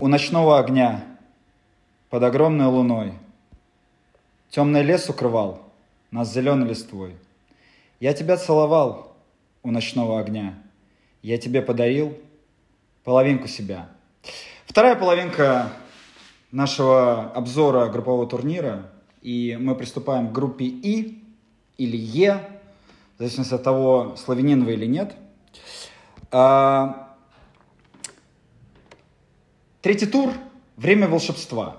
ночного огня, под огромной луной. Темный лес укрывал нас зеленой листвой. Я тебя целовал у ночного огня. Я тебе подарил половинку себя. Вторая половинка нашего обзора группового турнира. И мы приступаем к группе И или Е, в зависимости от того, славянин вы или нет. Третий тур – время волшебства.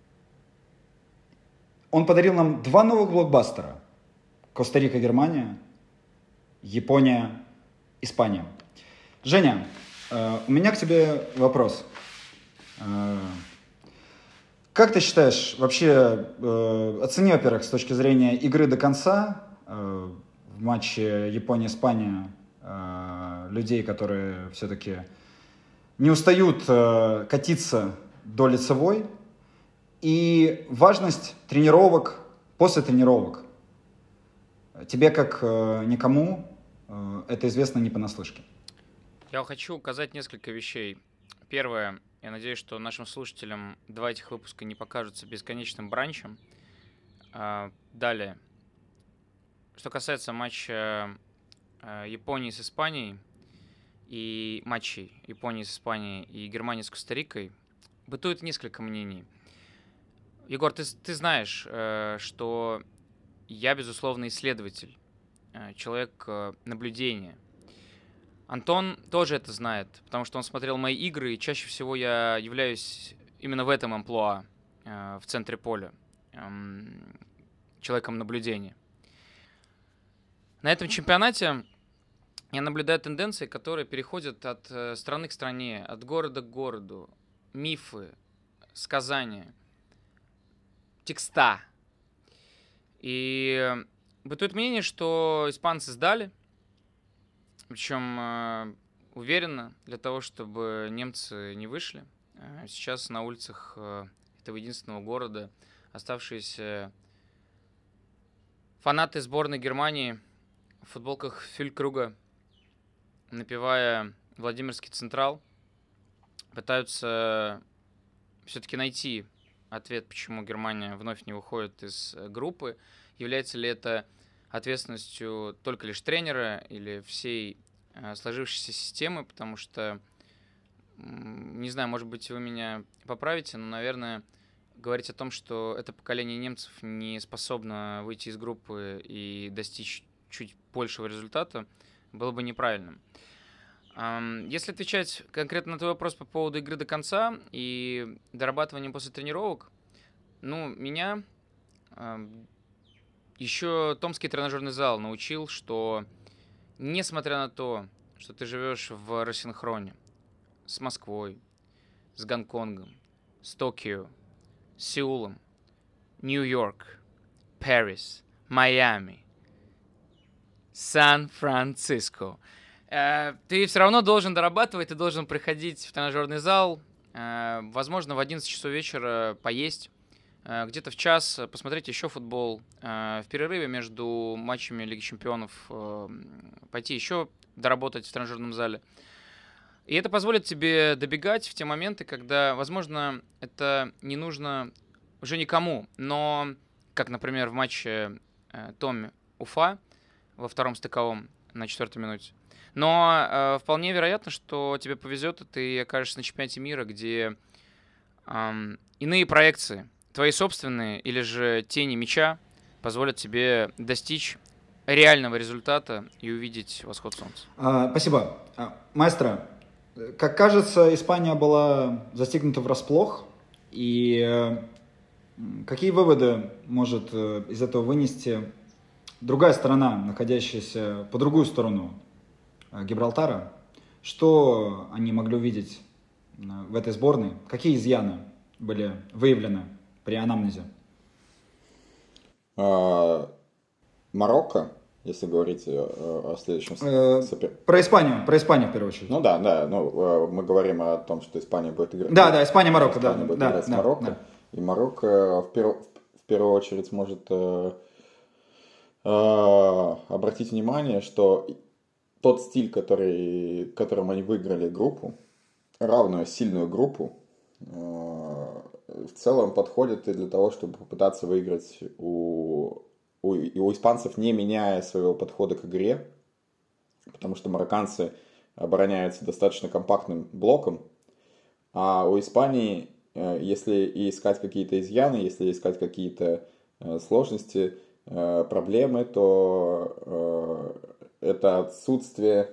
Он подарил нам два новых блокбастера. Коста-Рика, Германия, Япония, Испания. Женя, у меня к тебе вопрос. Как ты считаешь, вообще, оцени, во-первых, с точки зрения игры до конца, в матче Япония-Испания, людей, которые все-таки не устают катиться до лицевой, и важность тренировок после тренировок. Тебе, как никому, это известно не понаслышке. Я хочу указать несколько вещей. Первое. Я надеюсь, что нашим слушателям два этих выпуска не покажутся бесконечным бранчем. Далее. Что касается матча Японии с Испанией и матчей Японии с Испанией и Германии с Коста-Рикой, бытует несколько мнений. Егор, ты знаешь, что я, безусловно, исследователь, человек наблюдения. Антон тоже это знает, потому что он смотрел мои игры, и чаще всего я являюсь именно в этом амплуа, в центре поля, человеком наблюдения. На этом чемпионате я наблюдаю тенденции, которые переходят от страны к стране, от города к городу, мифы, сказания, текста. И бытует мнение, что испанцы сдали, причем уверенно, для того, чтобы немцы не вышли. Сейчас на улицах этого единственного города оставшиеся фанаты сборной Германии в футболках Фюлькруга, напевая Владимирский Централ, пытаются все-таки найти ответ, почему Германия вновь не выходит из группы. Является ли это ответственностью только лишь тренера или всей сложившейся системы, потому что, не знаю, может быть, вы меня поправите, но, наверное, говорить о том, что это поколение немцев не способно выйти из группы и достичь чуть большего результата, было бы неправильным. Если отвечать конкретно на твой вопрос по поводу игры до конца и дорабатывания после тренировок, меня еще Томский тренажерный зал научил, что несмотря на то, что ты живешь в рассинхроне с Москвой, с Гонконгом, с Токио, с Сеулом, Нью-Йорк, Париж, Майами, Сан-Франциско, ты все равно должен дорабатывать, ты должен приходить в тренажерный зал, возможно, в 11 часов вечера поесть, где-то в час посмотреть еще футбол, в перерыве между матчами Лиги Чемпионов пойти еще доработать в тренажерном зале. И это позволит тебе добегать в те моменты, когда, возможно, это не нужно уже никому, но, как, например, в матче Томи-Уфа во втором стыковом на 4-й минуте. Но вполне вероятно, что тебе повезет, и ты окажешься на чемпионате мира, где иные проекции, твои собственные или же тени мяча, позволят тебе достичь реального результата и увидеть восход солнца. Спасибо. Маэстро, как кажется, Испания была застигнута врасплох. И какие выводы может из этого вынести другая сторона, находящаяся по другую сторону Гибралтара? Что они могли увидеть в этой сборной? Какие изъяны были выявлены при анамнезе? Марокко, если говорить о следующем Про Испанию в первую очередь. Мы говорим о том, что Испания будет играть. Да, Испания-Марокко, Испания будет играть с Марокко. Да. И Марокко в первую очередь сможет обратить внимание, что тот стиль, которым они выиграли группу, равную сильную группу, в целом подходит и для того, чтобы попытаться выиграть у испанцев, не меняя своего подхода к игре, потому что марокканцы обороняются достаточно компактным блоком, а у Испании, если искать какие-то изъяны, если искать какие-то сложности, проблемы, то это отсутствие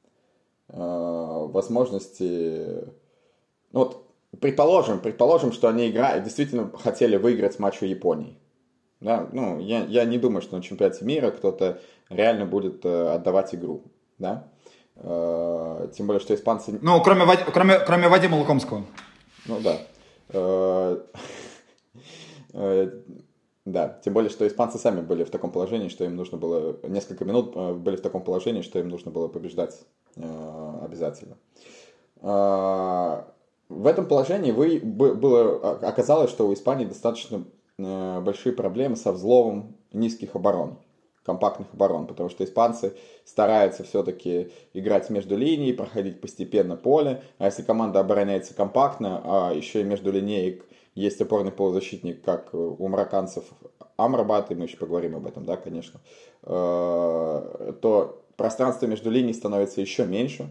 возможности... Ну, вот, предположим, что они действительно хотели выиграть матч у Японии. Да? Ну, я не думаю, что на чемпионате мира кто-то реально будет отдавать игру. Да? Тем более, что испанцы... Ну, кроме Вадима Лукомского. Ну, да. Да, тем более, что испанцы сами были в таком положении, что им нужно было... Несколько минут были в таком положении, что им нужно было побеждать обязательно. В этом положении оказалось, что у Испании достаточно большие проблемы со взломом низких оборон, компактных оборон, потому что испанцы стараются все-таки играть между линией, проходить постепенно поле, а если команда обороняется компактно, а еще и между линеек есть опорный полузащитник, как у марокканцев Амрабат, и мы еще поговорим об этом, да, конечно, то пространство между линией становится еще меньше,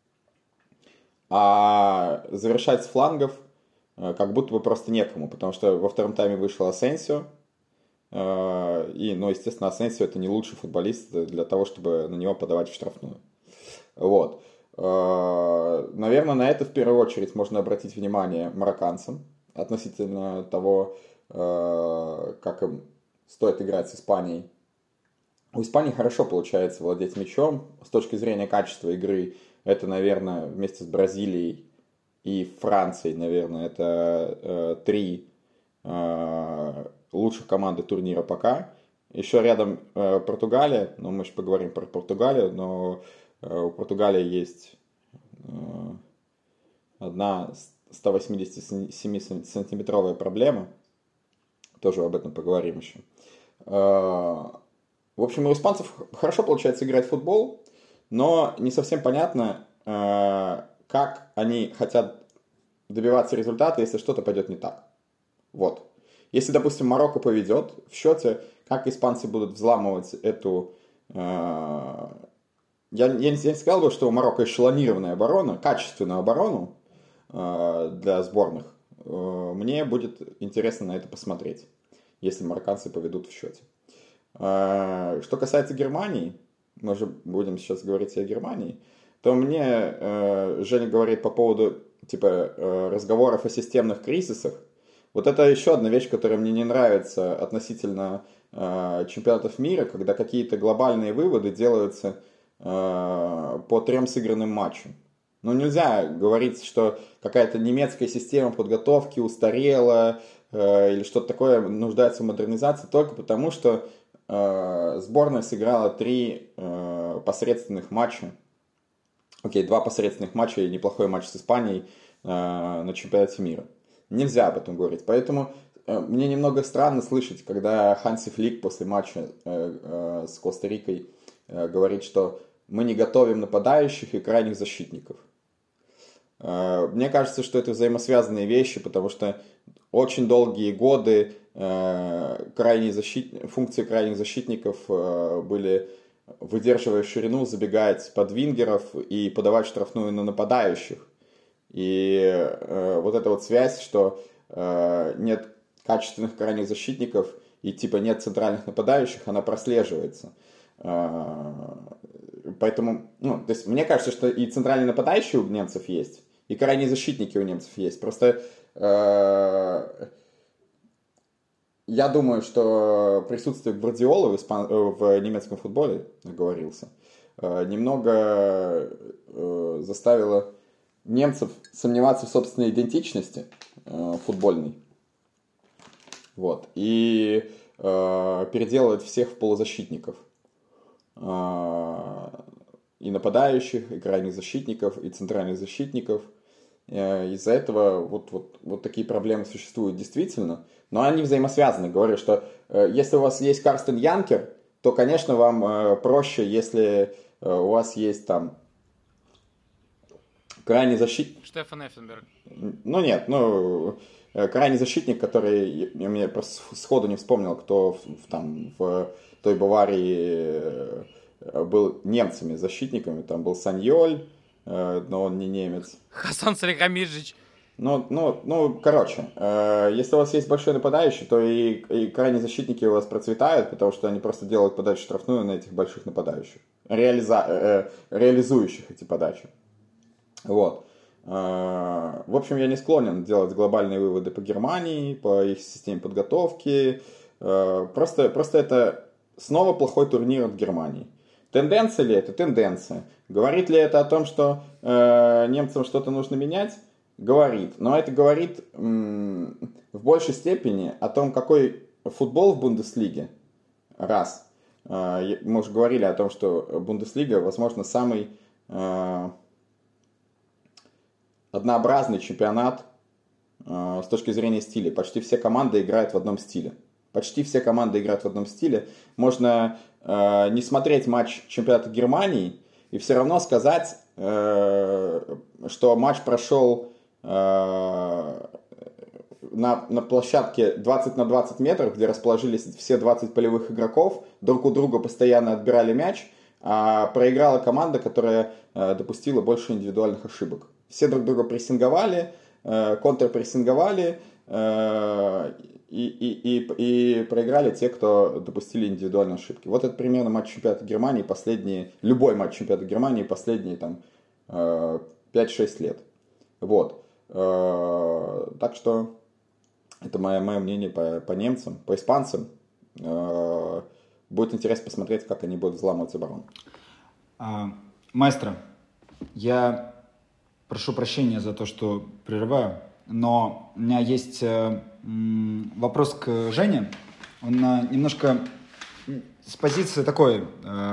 а завершать с флангов как будто бы просто некому, потому что во втором тайме вышел Асенсио, и, ну, естественно, Асенсио это не лучший футболист для того, чтобы на него подавать в штрафную. Вот. Наверное, на это в первую очередь можно обратить внимание марокканцам относительно того, как им стоит играть с Испанией. У Испании хорошо получается владеть мячом. С точки зрения качества игры, это, наверное, вместе с Бразилией и Францией, наверное, это три лучших команды турнира пока. Еще рядом Португалия, ну мы же поговорим про Португалию, но у Португалии есть одна 187-сантиметровая проблема, тоже об этом поговорим еще. В общем, у испанцев хорошо получается играть в футбол, но не совсем понятно, как они хотят добиваться результата, если что-то пойдет не так. Вот. Если, допустим, Марокко поведет в счете, как испанцы будут взламывать эту... Я не сказал бы, что у Марокко эшелонированная оборона, качественную оборону для сборных. Мне будет интересно на это посмотреть, если марокканцы поведут в счете. Что касается Германии, мы же будем сейчас говорить о Германии, то мне Женя говорит по поводу разговоров о системных кризисах. Вот это еще одна вещь, которая мне не нравится относительно чемпионатов мира, когда какие-то глобальные выводы делаются по 3 сыгранным матчам. Ну, нельзя говорить, что какая-то немецкая система подготовки устарела или что-то такое нуждается в модернизации только потому, что сборная сыграла 3 посредственных матча. Окей, 2 посредственных матча и неплохой матч с Испанией на чемпионате мира. Нельзя об этом говорить. Поэтому мне немного странно слышать, когда Ханси Флик после матча с Коста-Рикой говорит, что мы не готовим нападающих и крайних защитников. Мне кажется, что это взаимосвязанные вещи, потому что очень долгие годы функции крайних защитников были выдерживая ширину, забегать под вингеров и подавать штрафную на нападающих. И вот эта вот связь, что нет качественных крайних защитников и нет центральных нападающих, она прослеживается. Поэтому, то есть мне кажется, что и центральные нападающие у немцев есть, и крайние защитники у немцев есть. Просто я думаю, что присутствие Гвардиолы в немецком футболе, оговорился, немного заставило немцев сомневаться в собственной идентичности футбольной. Вот. И переделывать всех в полузащитников. И нападающих, и крайних защитников, и центральных защитников. Из-за этого вот такие проблемы существуют действительно, но они взаимосвязаны. Говорю, что если у вас есть Карстен Янкер, то, конечно, вам проще, если у вас есть там крайний защитник... Штефан Эффенберг. Ну нет, крайний защитник, который, я мне просто сходу не вспомнил, кто там в той Баварии был немцами защитниками, там был Саньоль, но он не немец. Хасан Салихамиджич. Короче, если у вас есть большой нападающий, то и крайние защитники у вас процветают, потому что они просто делают подачу штрафную на этих больших нападающих, реализующих эти подачи. Вот. В общем, я не склонен делать глобальные выводы по Германии, по их системе подготовки. Просто это снова плохой турнир от Германии. Тенденция ли это? Тенденция. Говорит ли это о том, что немцам что-то нужно менять? Говорит. Но это говорит в большей степени о том, какой футбол в Бундеслиге. Раз. Мы уже говорили о том, что Бундеслига, возможно, самый однообразный чемпионат с точки зрения стиля. Почти все команды играют в одном стиле. Можно не смотреть матч чемпионата Германии и все равно сказать, что матч прошел на площадке 20 на 20 метров, где расположились все 20 полевых игроков, друг у друга постоянно отбирали мяч, а проиграла команда, которая допустила больше индивидуальных ошибок. Все друг друга прессинговали, контрпрессинговали и проиграли те, кто допустили индивидуальные ошибки. Вот это примерно матч чемпионата Германии, любой матч чемпионата Германии последние 5-6 лет. Вот. Так что это мое мнение по немцам, по испанцам. Будет интересно посмотреть, как они будут взламывать оборону. Маэстро, я прошу прощения за то, что прерываю, но у меня есть вопрос к Жене. Он немножко с позиции такой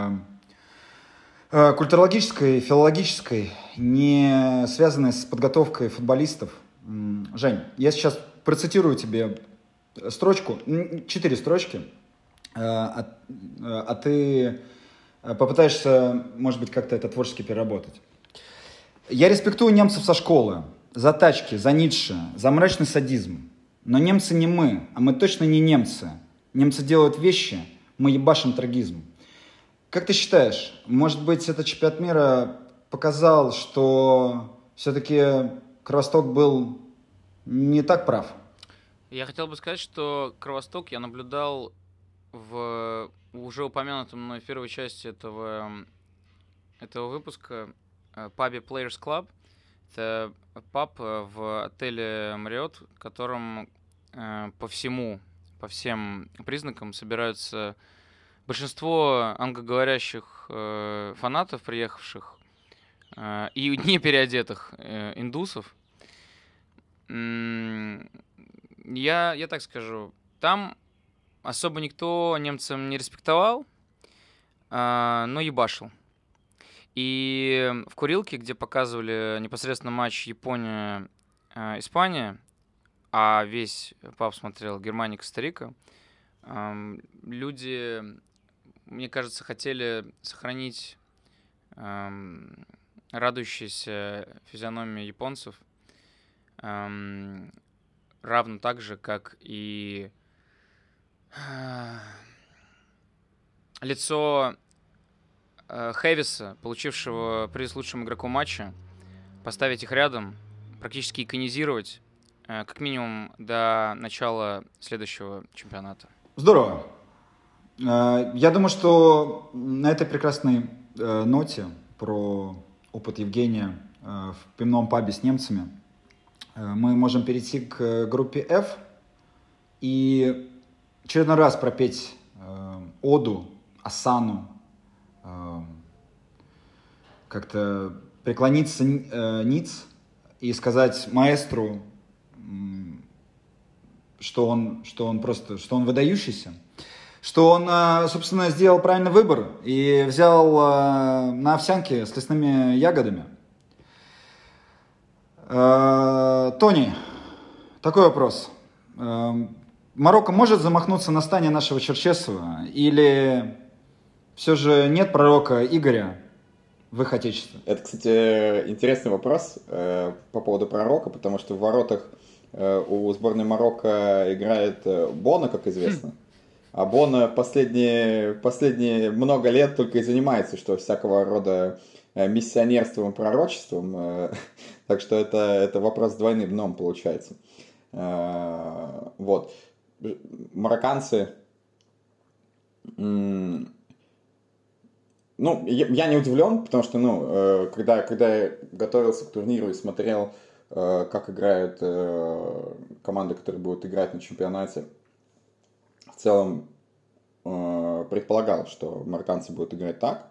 культурологической, филологической, не связанной с подготовкой футболистов. Жень, я сейчас процитирую тебе строчку, 4 строчки, а ты попытаешься, может быть, как-то это творчески переработать. Я респектую немцев со школы за тачки, за Ницше, за мрачный садизм. Но немцы не мы, а мы точно не немцы. Немцы делают вещи, мы ебашим трагизм. Как ты считаешь, может быть, этот чемпионат мира показал, что все-таки Кровосток был не так прав? Я хотел бы сказать, что Кровосток я наблюдал в уже упомянутом мной в первой части этого выпуска пабе Players Club. Это паб в отеле Marriott, в котором по всем признакам собираются большинство англоговорящих фанатов, приехавших, и не переодетых индусов. Я так скажу, там особо никто немцам не респектовал, но ебашил. И в курилке, где показывали непосредственно матч Япония-Испания, а весь паб смотрел Германия-Коста-Рика, люди, мне кажется, хотели сохранить радующиеся физиономии японцев, равно так же, как и лицо Хэвиса, получившего приз лучшему игроку матча, поставить их рядом, практически иконизировать, как минимум до начала следующего чемпионата. Здорово. Я думаю, что на этой прекрасной ноте про опыт Евгения в пивном пабе с немцами мы можем перейти к группе F и очередной раз пропеть оду, осану, как-то преклониться ниц и сказать маэстру, что он выдающийся, что он, собственно, сделал правильный выбор и взял на овсянке с лесными ягодами. Тони, такой вопрос. Марокко может замахнуться на стане нашего Черчесова? Или все же нет пророка Игоря? в их отечестве? Это, кстати, интересный вопрос по поводу пророка, потому что в воротах у сборной Марокко играет Боно, как известно. А Боно последние много лет только и занимается, что всякого рода миссионерством и пророчеством. Так что это вопрос с двойным дном получается. Вот. Марокканцы... Ну, я не удивлен, потому что, когда я готовился к турниру и смотрел, как играют команды, которые будут играть на чемпионате, в целом предполагал, что марокканцы будут играть так,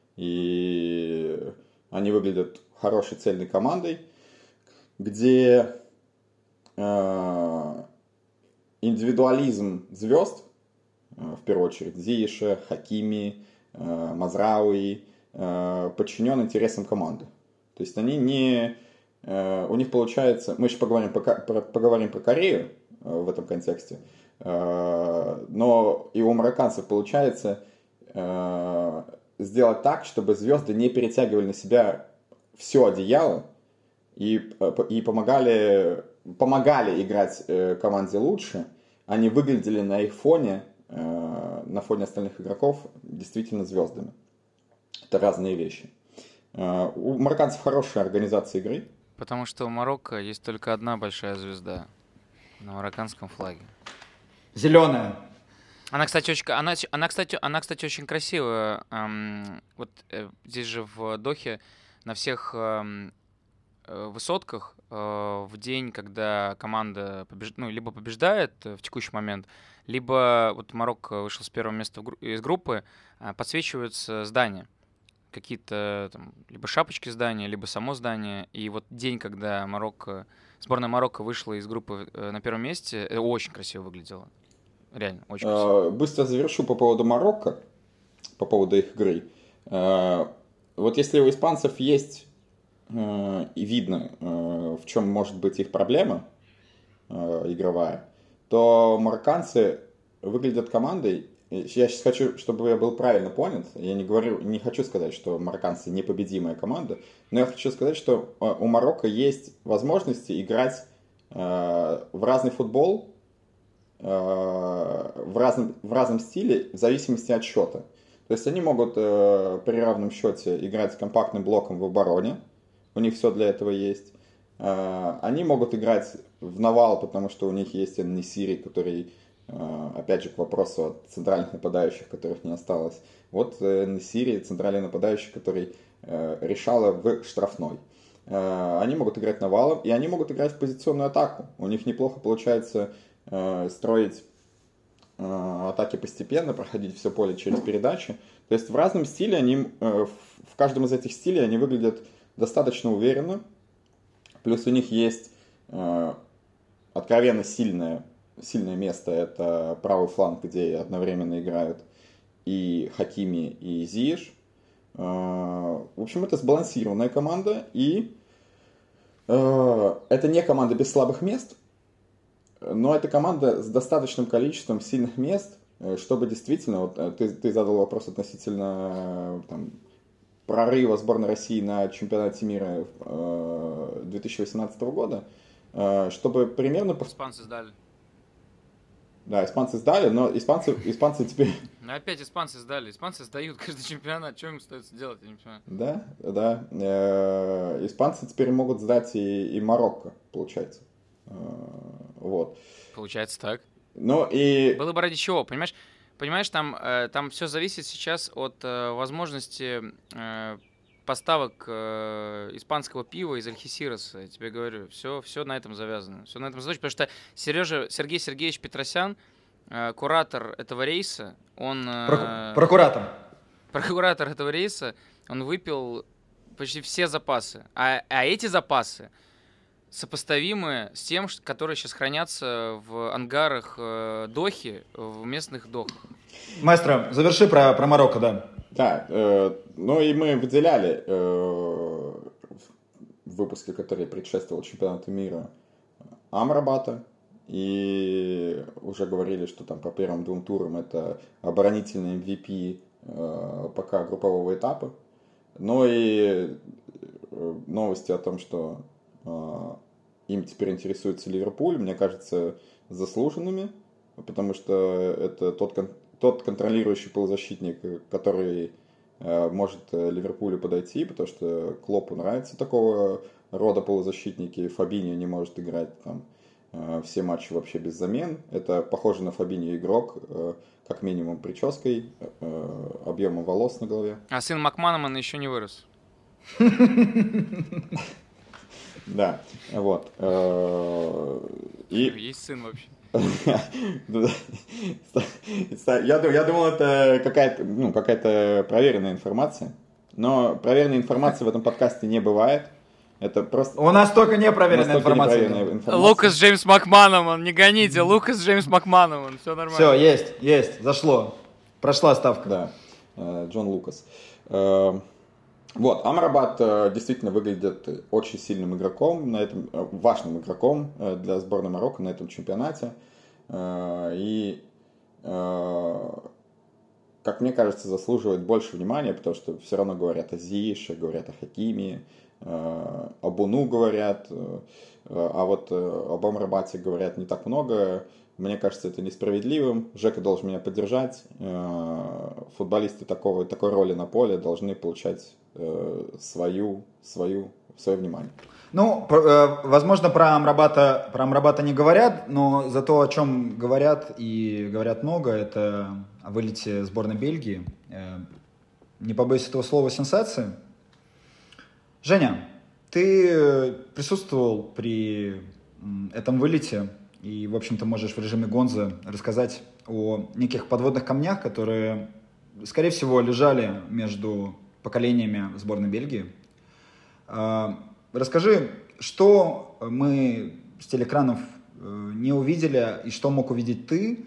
и они выглядят хорошей цельной командой, где индивидуализм звезд, в первую очередь Зиеша, Хакими, Мазрауи, подчинен интересам команды. То есть они не... У них получается... Мы еще поговорим про Корею в этом контексте. Но и у марокканцев получается сделать так, чтобы звезды не перетягивали на себя все одеяло и помогали играть команде лучше. Они выглядели на их фоне, на фоне остальных игроков, действительно звездами. Это разные вещи. У марокканцев хорошая организация игры. Потому что у Марокко есть только одна большая звезда на марокканском флаге. Зеленая. Она, кстати, очень красивая. Вот здесь же в Дохе на всех высотках в день, когда команда либо побеждает в текущий момент, либо вот Марокко вышел с первого места из группы, подсвечиваются здания. Какие-то там либо шапочки здания, либо само здание. И вот день, когда сборная Марокко вышла из группы на первом месте, это очень красиво выглядело. Реально, очень красиво. Быстро завершу по поводу Марокко, по поводу их игры. Вот если у испанцев есть и видно, в чем может быть их проблема игровая, то марокканцы выглядят командой. Я сейчас хочу, чтобы я был правильно понят. Я не хочу сказать, что марокканцы непобедимая команда, но я хочу сказать, что у Марокко есть возможности играть в разный футбол, в разном стиле, в зависимости от счета. То есть они могут при равном счете играть компактным блоком в обороне. У них все для этого есть. Они могут играть в навал, потому что у них есть Эн-Несири, который, опять же, к вопросу о центральных нападающих, которых не осталось. Вот Эн-Несири, центральный нападающий, который решала в штрафной. Они могут играть навалом, и они могут играть в позиционную атаку. У них неплохо получается строить атаки постепенно, проходить все поле через передачи. То есть в разном стиле в каждом из этих стилей они выглядят достаточно уверенно. Плюс у них есть откровенно сильное место. Это правый фланг, где одновременно играют и Хакими, и Зиеш. В общем, это сбалансированная команда. И это не команда без слабых мест, но это команда с достаточным количеством сильных мест, чтобы действительно... Вот, ты задал вопрос относительно прорыва сборной России на чемпионате мира 2018 года, чтобы примерно... Испанцы сдали. Да, испанцы сдали, но испанцы теперь... Ну опять испанцы сдали. Испанцы сдают каждый чемпионат. Что им остается делать, я не понимаю. Да. Испанцы теперь могут сдать и Марокко, получается. Вот. Получается так. Ну и... Было бы ради чего, понимаешь? Понимаешь, там все зависит сейчас от возможности поставок испанского пива из Альхисироса. Я тебе говорю, все на этом завязано. Все на этом завязано, потому что Сергей Сергеевич Петросян, куратор этого рейса, он... Прокуратор. Прокуратор этого рейса, он выпил почти все запасы. А эти запасы сопоставимы с тем, которые сейчас хранятся в ангарах Дохи, в местных дохах. Маэстро, заверши про Марокко, да. Да, ну и мы выделяли в выпуске, который предшествовал чемпионату мира, Амрабата, и уже говорили, что там по первым двум турам это оборонительный MVP пока группового этапа. Но и новости о том, что им теперь интересуется Ливерпуль, мне кажется, заслуженными, потому что это тот контролирующий полузащитник, который может Ливерпулю подойти, потому что Клопу нравится такого рода полузащитники. Фабиньо не может играть там все матчи вообще без замен. Это похоже на Фабиньо игрок, как минимум прической, объемом волос на голове. А сын Макманамана еще не вырос. Да, вот. Есть сын вообще. Я думал, это какая-то проверенная информация. Но проверенной информации в этом подкасте не бывает. Это просто... У нас только непроверенная информация. Лукас Джеймс Макманаман, не гоните, Лукас Джеймс Макманаман, все нормально. Все, есть, зашло. Прошла ставка. Да, Джон Лукас. Вот, Амрабат действительно выглядит очень сильным игроком, важным игроком для сборной Марокко на этом чемпионате. И, как мне кажется, заслуживает больше внимания, потому что все равно говорят о Зиеше, говорят о Хакиме, о Буну говорят, а вот об Амрабате говорят не так много. Мне кажется, это несправедливым. Жека должен меня поддержать. Футболисты такой роли на поле должны получать свое внимание. Ну, возможно, про Амрабата не говорят, но за то, о чем говорят, и говорят много, это о вылете сборной Бельгии. Не побоюсь этого слова, сенсации. Женя, ты присутствовал при этом вылете и, в общем-то, можешь в режиме Гонза рассказать о неких подводных камнях, которые, скорее всего, лежали между поколениями сборной Бельгии. Расскажи, что мы с телеэкранов не увидели и что мог увидеть ты,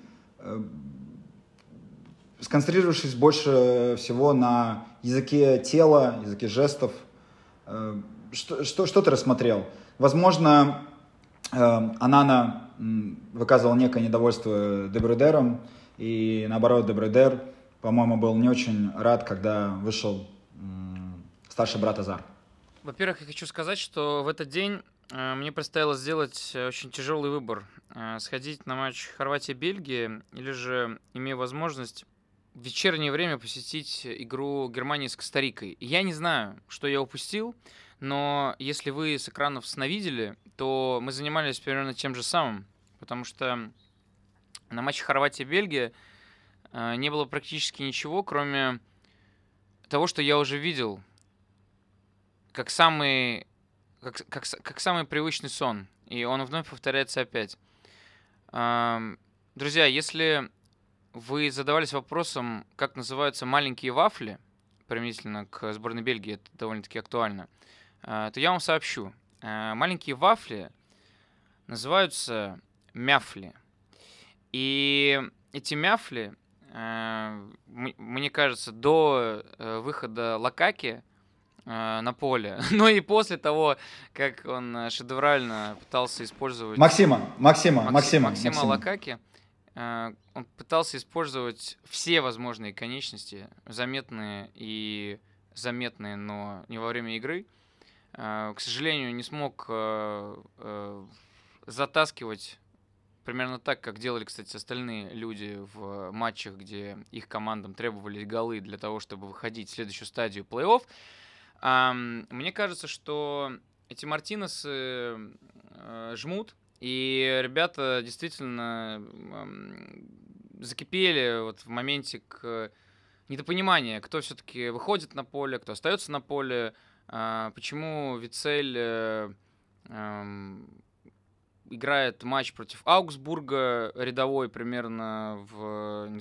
сконцентрировавшись больше всего на языке тела, языке жестов. Что ты рассмотрел? Возможно, Онана выказывал некое недовольство Де Брюдером, и наоборот, Де Брюдер, по-моему, был не очень рад, когда вышел старший брат Азар. Во-первых, я хочу сказать, что в этот день мне предстояло сделать очень тяжелый выбор. Сходить на матч Хорватия-Бельгия или же, имея возможность, в вечернее время посетить игру Германии с Коста-Рикой. Я не знаю, что я упустил, но если вы с экранов сновидели, то мы занимались примерно тем же самым, потому что на матче Хорватия-Бельгия не было практически ничего, кроме того, что я уже видел, как самый привычный сон, и он вновь повторяется опять. Друзья, если вы задавались вопросом, как называются маленькие вафли, применительно к сборной Бельгии, это довольно-таки актуально, то я вам сообщу. Маленькие вафли называются мяфли. И эти мяфли, мне кажется, до выхода Лукаки на поле, но и после того, как он шедеврально пытался использовать... Максима Лукаки, он пытался использовать все возможные конечности, заметные и заметные, но не во время игры. К сожалению, не смог затаскивать примерно так, как делали, кстати, остальные люди в матчах, где их командам требовались голы для того, чтобы выходить в следующую стадию плей-офф. Мне кажется, что эти Мартинесы жмут, и ребята действительно закипели вот в моменте к недопонимания, кто все-таки выходит на поле, кто остается на поле, почему Вицель играет матч против Аугсбурга рядовой примерно на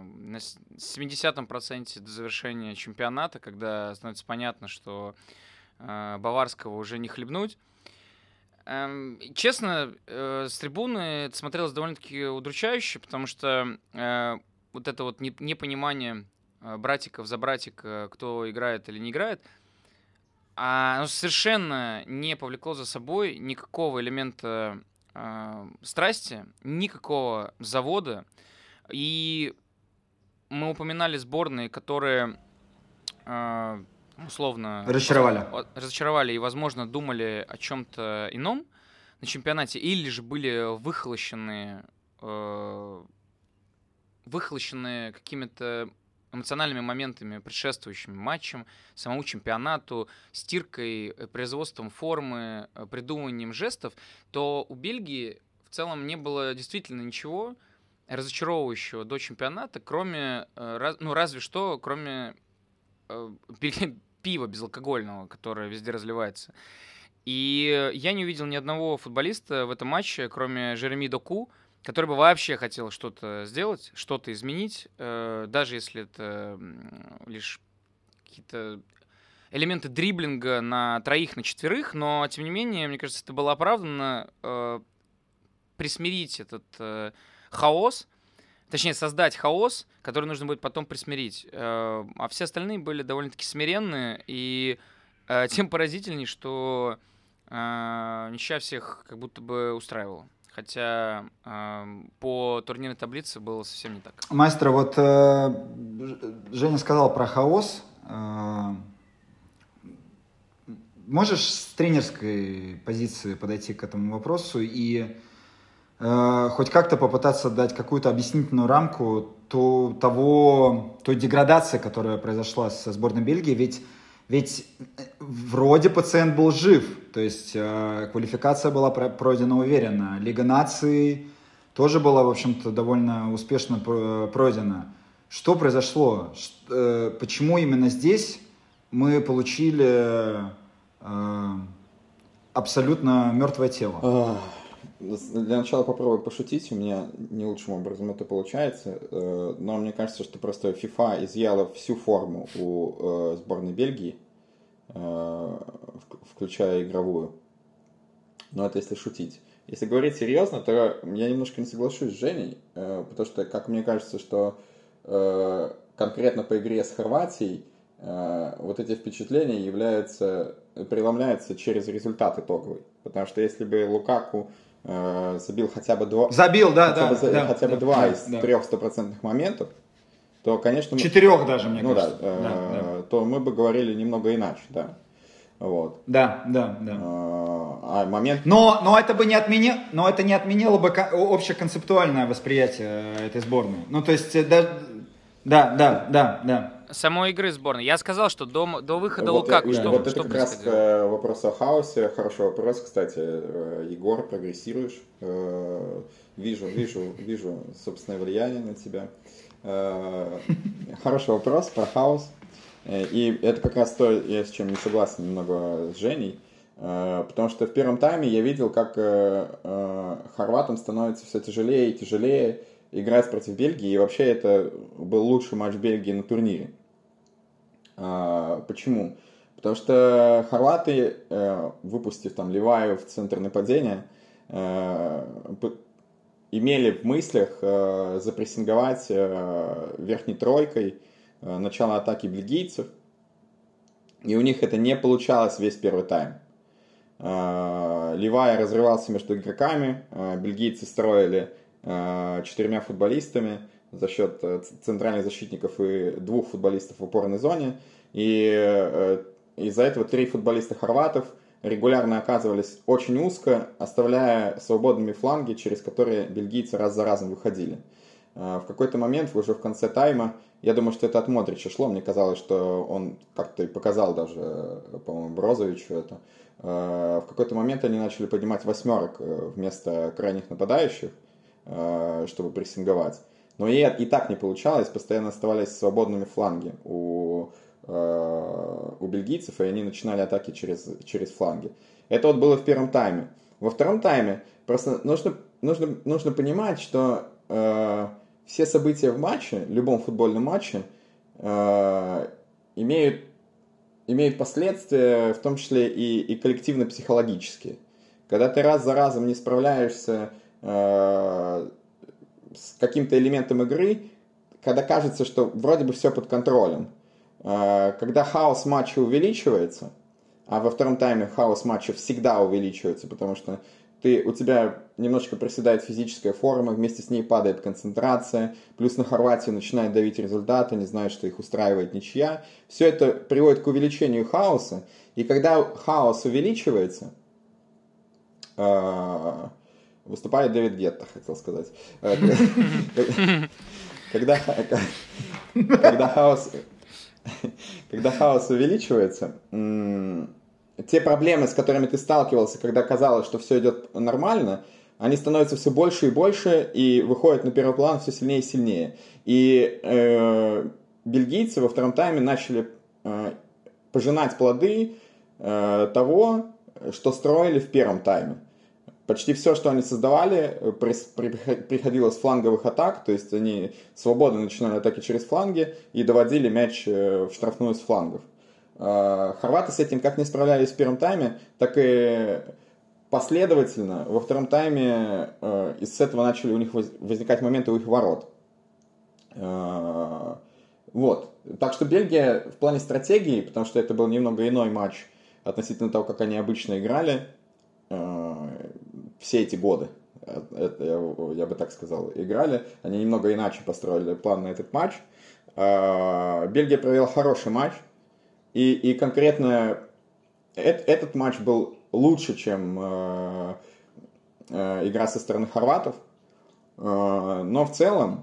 70% до завершения чемпионата, когда становится понятно, что Баварского уже не хлебнуть. Честно, с трибуны это смотрелось довольно-таки удручающе, потому что вот это вот непонимание братиков за братика, кто играет или не играет, оно совершенно не повлекло за собой никакого элемента страсти, никакого завода. И мы упоминали сборные, которые условно разочаровали и, возможно, думали о чем-то ином на чемпионате, или же были выхолощены какими-то эмоциональными моментами, предшествующими матчам, самому чемпионату, стиркой, производством формы, придумыванием жестов, то у Бельгии в целом не было действительно ничего разочаровывающего до чемпионата, кроме, разве что, кроме пива безалкогольного, которое везде разливается. И я не увидел ни одного футболиста в этом матче, кроме Жереми Доку, который бы вообще хотел что-то сделать, что-то изменить, даже если это лишь какие-то элементы дриблинга на 3, на 4, но, тем не менее, мне кажется, это было оправданно присмирить этот хаос, точнее, создать хаос, который нужно будет потом присмирить. А все остальные были довольно-таки смиренные, и тем поразительней, что ничья всех как будто бы устраивала. Хотя по турнирной таблице было совсем не так. Маэстро, вот Женя сказал про хаос. Можешь с тренерской позиции подойти к этому вопросу и хоть как-то попытаться дать какую-то объяснительную рамку той деградации, которая произошла со сборной Бельгии? Ведь вроде пациент был жив, то есть квалификация была пройдена уверенно. Лига наций тоже была, в общем-то, довольно успешно пройдена. Что произошло? Почему именно здесь мы получили абсолютно мертвое тело? Для начала попробую пошутить, у меня не лучшим образом это получается, но мне кажется, что просто FIFA изъяла всю форму у сборной Бельгии, включая игровую. Но это если шутить. Если говорить серьезно, то я немножко не соглашусь с Женей, потому что, как мне кажется, что конкретно по игре с Хорватией вот эти впечатления преломляются через результат итоговый. Потому что если бы Лукаку забил хотя бы два, два из 3 100% моментов, то, конечно... 4 даже, мне кажется. То мы бы говорили немного иначе, да. Вот. Да. Момент... Но это не отменило бы общеконцептуальное восприятие этой сборной. Ну, то есть, да. Самой игры сборной. Я сказал, что до выхода Лукаку что это как раз вопрос о хаосе. Хороший вопрос, кстати. Егор, прогрессируешь. Вижу собственное влияние на тебя. Хороший вопрос про хаос. И это как раз то, я с чем не согласен немного с Женей. Потому что в первом тайме я видел, как хорватам становится все тяжелее и тяжелее играть против Бельгии. И вообще это был лучший матч Бельгии на турнире. Почему? Потому что хорваты, выпустив там Ливаю в центр нападения, имели в мыслях запрессинговать верхней тройкой начало атаки бельгийцев. И у них это не получалось весь первый тайм. Ливая разрывался между игроками, бельгийцы строили 4 футболистами за счет центральных защитников и 2 футболистов в опорной зоне. И из-за этого 3 футболиста хорватов регулярно оказывались очень узко, оставляя свободными фланги, через которые бельгийцы раз за разом выходили. В какой-то момент, уже в конце тайма, я думаю, что это от Модрича шло, мне казалось, что он как-то и показал даже, по-моему, Брозовичу это. В какой-то момент они начали поднимать 8 вместо крайних нападающих, чтобы прессинговать. Но и так не получалось, постоянно оставались свободными фланги у бельгийцев, и они начинали атаки через фланги. Это вот было в первом тайме. Во втором тайме просто нужно понимать, что все события в матче, любом футбольном матче, имеют последствия, в том числе и коллективно-психологические. Когда ты раз за разом не справляешься с каким-то элементом игры, когда кажется, что вроде бы все под контролем, когда хаос матча увеличивается, а во втором тайме хаос матча всегда увеличивается, потому что у тебя немножко проседает физическая форма, вместе с ней падает концентрация, плюс на Хорватию начинает давить результаты, они знают, что их устраивает ничья. Все это приводит к увеличению хаоса, и когда хаос увеличивается, выступает Дэвид Гетта, хотел сказать. Когда хаос увеличивается, те проблемы, с которыми ты сталкивался, когда казалось, что все идет нормально, они становятся все больше и больше и выходят на первый план все сильнее и сильнее. И бельгийцы во втором тайме начали пожинать плоды того, что строили в первом тайме. Почти все, что они создавали, приходило с фланговых атак, то есть они свободно начинали атаки через фланги и доводили мяч в штрафную с флангов. Хорваты с этим как не справлялись в первом тайме, так и последовательно во втором тайме из этого начали у них возникать моменты у их ворот. Вот. Так что Бельгия в плане стратегии, потому что это был немного иной матч относительно того, как они обычно играли все эти годы, я бы так сказал, играли, они немного иначе построили план на этот матч. Бельгия провела хороший матч, и конкретно этот матч был лучше, чем игра со стороны хорватов, но в целом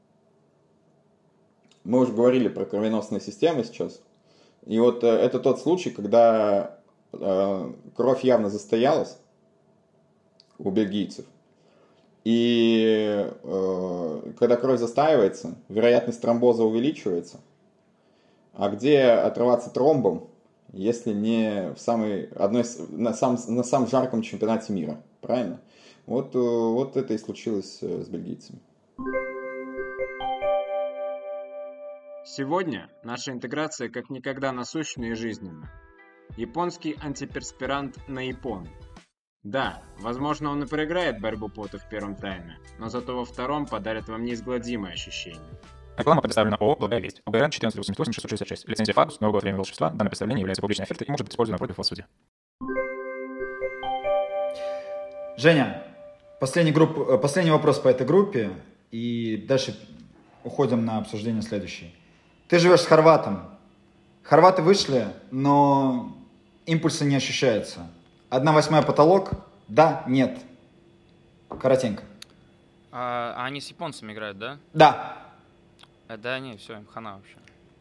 мы уже говорили про кровеносные системы сейчас, и вот это тот случай, когда кровь явно застоялась у бельгийцев. И когда кровь застаивается, вероятность тромбоза увеличивается. А где отрываться тромбом, если не на самом жарком чемпионате мира? Правильно? Вот это и случилось с бельгийцами. Сегодня наша интеграция как никогда насущна и жизненна. Японский антиперспирант Наипон. Да, возможно, он и проиграет борьбу пота в первом тайме, но зато во втором подарит вам неизгладимое ощущение. Реклама предоставлена ООО «Благая весть». ОГРН 1488-666. Лицензия ФАГУС, новое время волшебства. Данное представление является публичной офертой и может быть использовано против вас в суде. Женя, последний вопрос по этой группе, и дальше уходим на обсуждение следующей. Ты живешь с хорватом. Хорваты вышли, но импульса не ощущается. 1/8 потолок? Да, нет. Коротенько. А они с японцами играют, да? Да. Да, не, все, им хана вообще.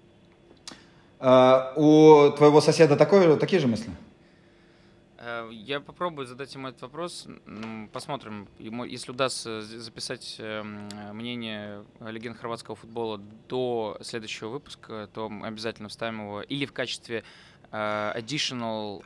У твоего соседа такие же мысли? Я попробую задать ему этот вопрос. Посмотрим, если удастся записать мнение легенд хорватского футбола до следующего выпуска, то мы обязательно вставим его или в качестве additional...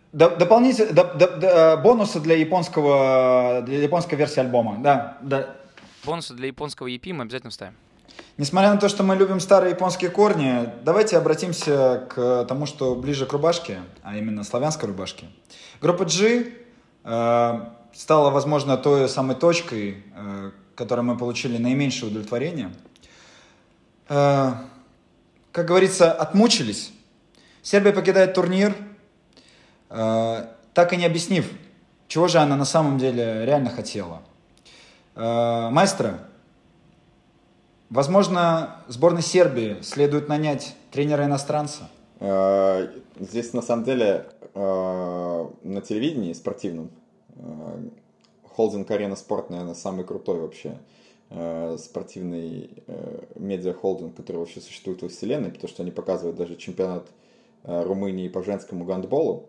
Бонусы для японской версии альбома. Да. Бонусы для японского EP мы обязательно вставим. Несмотря на то, что мы любим старые японские корни, давайте обратимся к тому, что ближе к рубашке, а именно славянской рубашке. Группа G стала, возможно, той самой точкой, которой мы получили наименьшее удовлетворение. Как говорится, отмучились. Сербия покидает турнир, так и не объяснив, чего же она на самом деле реально хотела. Маэстро, возможно, сборной Сербии следует нанять тренера-иностранца? Здесь, на самом деле, на телевидении спортивном Холдинг Арена Спорт, наверное, самый крутой вообще спортивный медиа-холдинг, который вообще существует во вселенной, потому что они показывают даже чемпионат Румынии по женскому гандболу.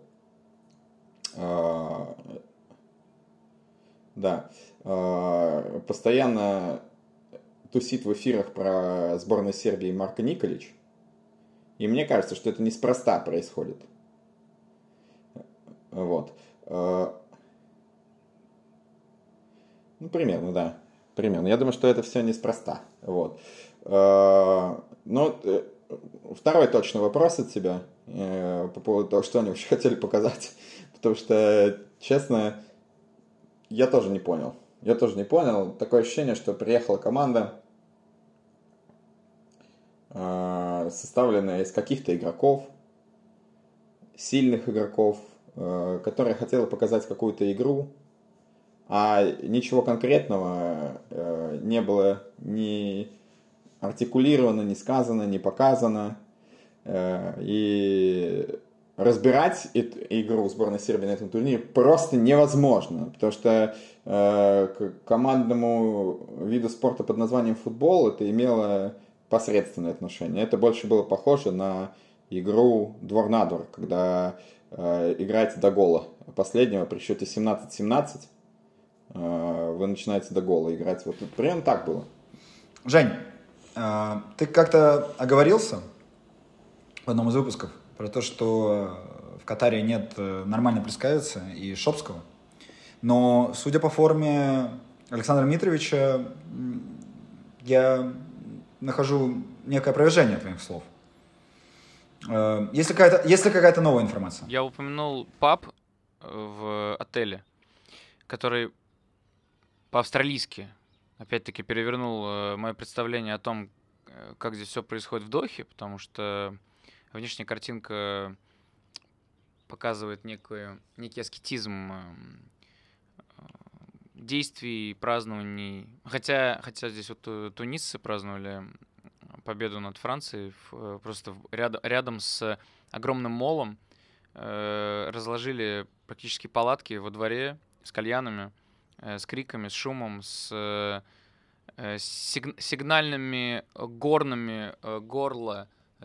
Да. Постоянно тусит в эфирах про сборную Сербии Марко Николич. И мне кажется, что это неспроста происходит. Вот. Ну, примерно, да. Примерно. Я думаю, что это все неспроста. Вот. Но второй точный вопрос от тебя по поводу того, что они вообще хотели показать. Потому что, честно, я тоже не понял. Такое ощущение, что приехала команда, составленная из каких-то игроков, сильных игроков, которая хотела показать какую-то игру, а ничего конкретного не было ни артикулировано, ни сказано, ни показано. И разбирать игру сборной Сербии на этом турнире просто невозможно, потому что к командному виду спорта под названием футбол это имело посредственное отношение. Это больше было похоже на игру двор на двор, когда играете до гола последнего при счете 17-17, вы начинаете до гола играть. Вот примерно так было. Жень, ты как-то оговорился в одном из выпусков про то, что в Катаре нет нормальной Плескавицы и Шопского. Но, судя по форме Александра Митровича, я нахожу некое опровержение твоих слов. Есть ли какая-то новая информация? Я упомянул паб в отеле, который по-австралийски, опять-таки, перевернул мое представление о том, как здесь все происходит в Дохе, потому что внешняя картинка показывает некий аскетизм действий, празднований. Хотя здесь вот тунисцы праздновали победу над Францией просто рядом с огромным молом, разложили практически палатки во дворе с кальянами, с криками, с шумом, с сигнальными горнами горла.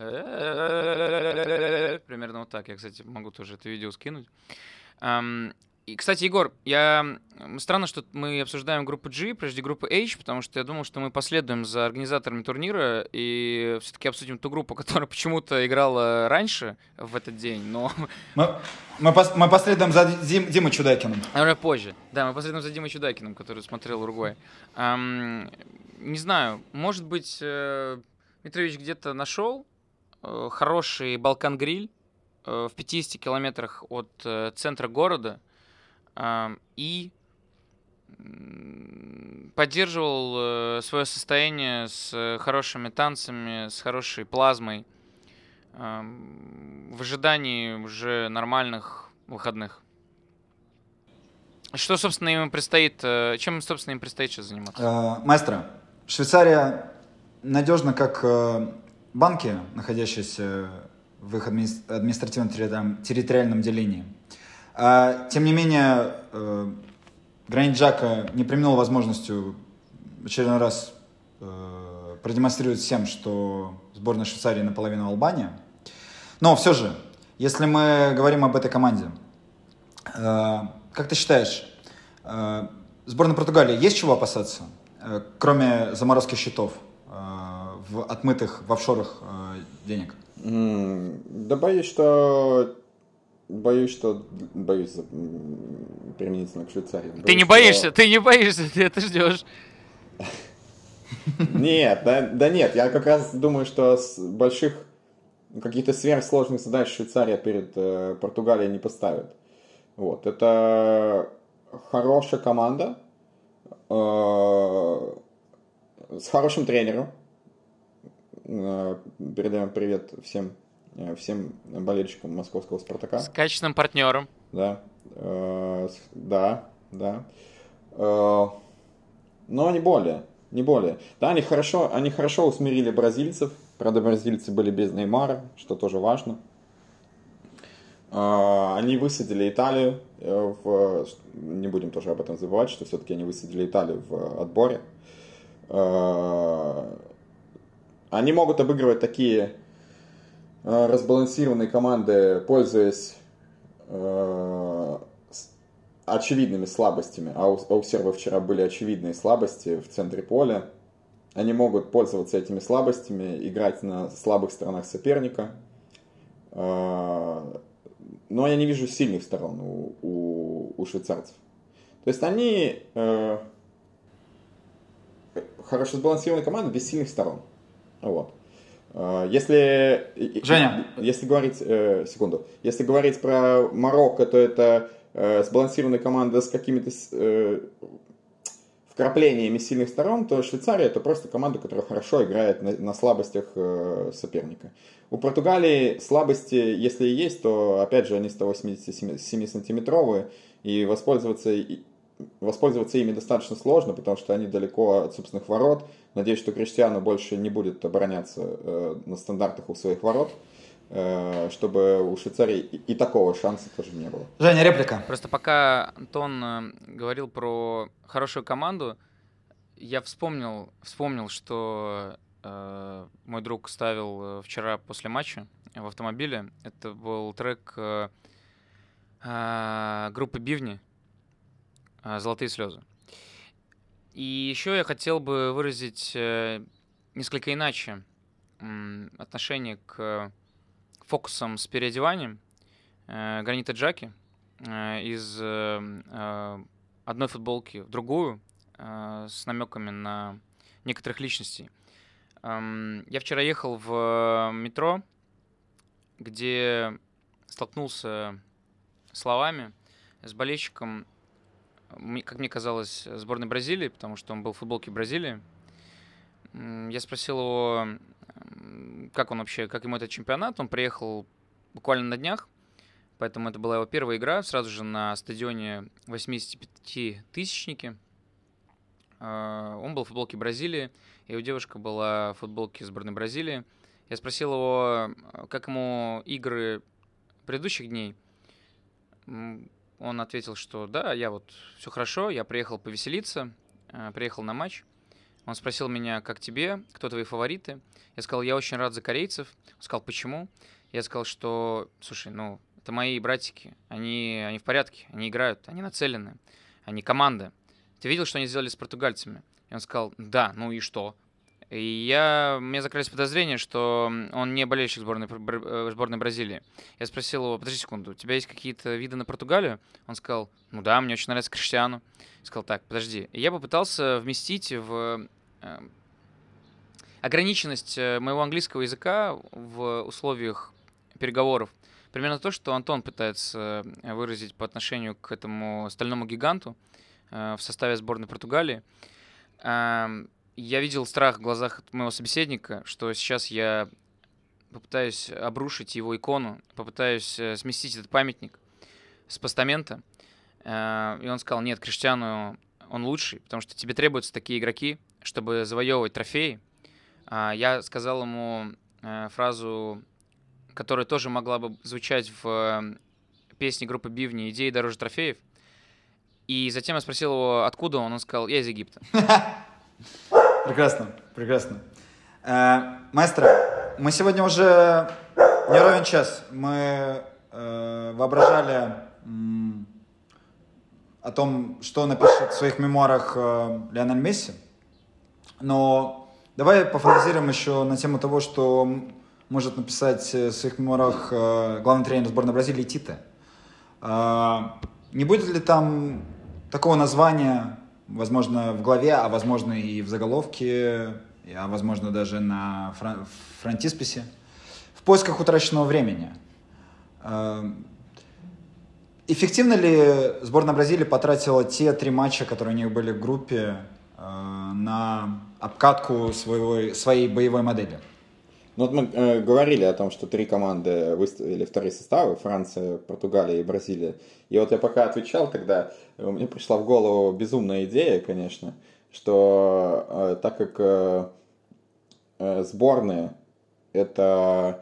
Примерно вот так. Я, кстати, могу тоже это видео скинуть. И, кстати, Егор, странно, что мы обсуждаем группу G прежде группы H, потому что я думал, что мы последуем за организаторами турнира и все-таки обсудим ту группу, которая почему-то играла раньше в этот день, но... Мы последуем за Димой Чудакиным. Наверное, позже. Да, мы последуем за Димой Чудакиным, который смотрел Уругвай. Не знаю, может быть, Митрович где-то нашел хороший Балкан-гриль в 50 километрах от центра города, и поддерживал свое состояние с хорошими танцами, с хорошей плазмой, в ожидании уже нормальных выходных. Что, собственно, им предстоит, чем, собственно, им предстоит сейчас заниматься? Маэстро, Швейцария надежна как банки, находящиеся в их административно-территориальном делении. Тем не менее, Гранит Джака не преминул возможностью в очередной раз продемонстрировать всем, что сборная Швейцарии наполовину Албания. Но все же, если мы говорим об этой команде, как ты считаешь, сборной Португалии есть чего опасаться, кроме заморозки счетов в отмытых в офшорах денег? Да боюсь применительно к Швейцарии. Ты не боишься, ты это ждешь. Нет, да нет, я как раз думаю, что больших каких-то сверхсложных задач Швейцария перед Португалией не поставит. Вот, это хорошая команда с хорошим тренером. Передаем привет всем болельщикам московского «Спартака». С качественным партнером. Да. Но не более. Да, они хорошо усмирили бразильцев. Правда, бразильцы были без Неймара, что тоже важно. Они высадили Италию. Не будем тоже об этом забывать, что все-таки они высадили Италию в отборе. Они могут обыгрывать такие разбалансированные команды, пользуясь очевидными слабостями. А у сербов вчера были очевидные слабости в центре поля. Они могут пользоваться этими слабостями, играть на слабых сторонах соперника. Но я не вижу сильных сторон у швейцарцев. То есть они хорошо сбалансированная команда без сильных сторон. Вот. Если говорить про Марокко, то это сбалансированная команда с какими-то вкраплениями сильных сторон, то Швейцария это просто команда, которая хорошо играет на слабостях соперника. У Португалии слабости, если и есть, то опять же они 187-сантиметровые, и воспользоваться воспользоваться ими достаточно сложно, потому что они далеко от собственных ворот. Надеюсь, что Криштиану больше не будет обороняться на стандартах у своих ворот, чтобы у Швейцарии и такого шанса тоже не было. Женя, реплика. Просто пока Антон говорил про хорошую команду, я вспомнил, что мой друг ставил вчера после матча в автомобиле. Это был трек группы Бивни «Золотые слезы». И еще я хотел бы выразить несколько иначе отношение к фокусам с переодеванием Гранита Джаки из одной футболки в другую с намеками на некоторых личностей. Я вчера ехал в метро, где столкнулся словами с болельщиком, как мне казалось, сборной Бразилии, потому что он был в футболке Бразилии. Я спросил его, как он вообще, как ему этот чемпионат. Он приехал буквально на днях, поэтому это была его первая игра, сразу же на стадионе 85-тысячники. Он был в футболке Бразилии, и его девушка была в футболке сборной Бразилии. Я спросил его, как ему игры предыдущих дней. Он ответил, что да, я вот все хорошо, я приехал повеселиться, приехал на матч. Он спросил меня, как тебе, кто твои фавориты. Я сказал, я очень рад за корейцев. Он сказал, почему? Я сказал, что, слушай, ну, это мои братики, они в порядке, они играют, они нацелены, они команда. Ты видел, что они сделали с португальцами? И он сказал, да, ну и что? И у меня закрылись подозрения, что он не болельщик сборной Бразилии. Я спросил его, подожди секунду, у тебя есть какие-то виды на Португалию? Он сказал, ну да, мне очень нравится Криштиану. Я сказал, так, подожди. И я попытался вместить в ограниченность моего английского языка в условиях переговоров примерно то, что Антон пытается выразить по отношению к этому стальному гиганту в составе сборной Португалии. Я видел страх в глазах моего собеседника, что сейчас я попытаюсь обрушить его икону, попытаюсь сместить этот памятник с постамента. И он сказал, нет, Криштиану он лучший, потому что тебе требуются такие игроки, чтобы завоевывать трофеи. Я сказал ему фразу, которая тоже могла бы звучать в песне группы Бивни «Идеи дороже трофеев». И затем я спросил его, откуда он. Он сказал, я из Египта. Прекрасно, прекрасно. Маэстро, мы сегодня уже не ровен час. Мы воображали о том, что напишет в своих мемуарах Лионель Месси. Но давай пофантазируем еще на тему того, что может написать в своих мемуарах главный тренер сборной Бразилии Тита. Не будет ли там такого названия, возможно, в главе, а возможно и в заголовке, а возможно даже на фронтисписе, в поисках утраченного времени? Эффективно ли сборная Бразилии потратила те 3 матча, которые у них были в группе, на обкатку своей боевой модели? Ну, вот мы говорили о том, что 3 команды выставили вторые составы, Франция, Португалия и Бразилия. И вот я пока отвечал, когда мне пришла в голову безумная идея, конечно, что так как сборные это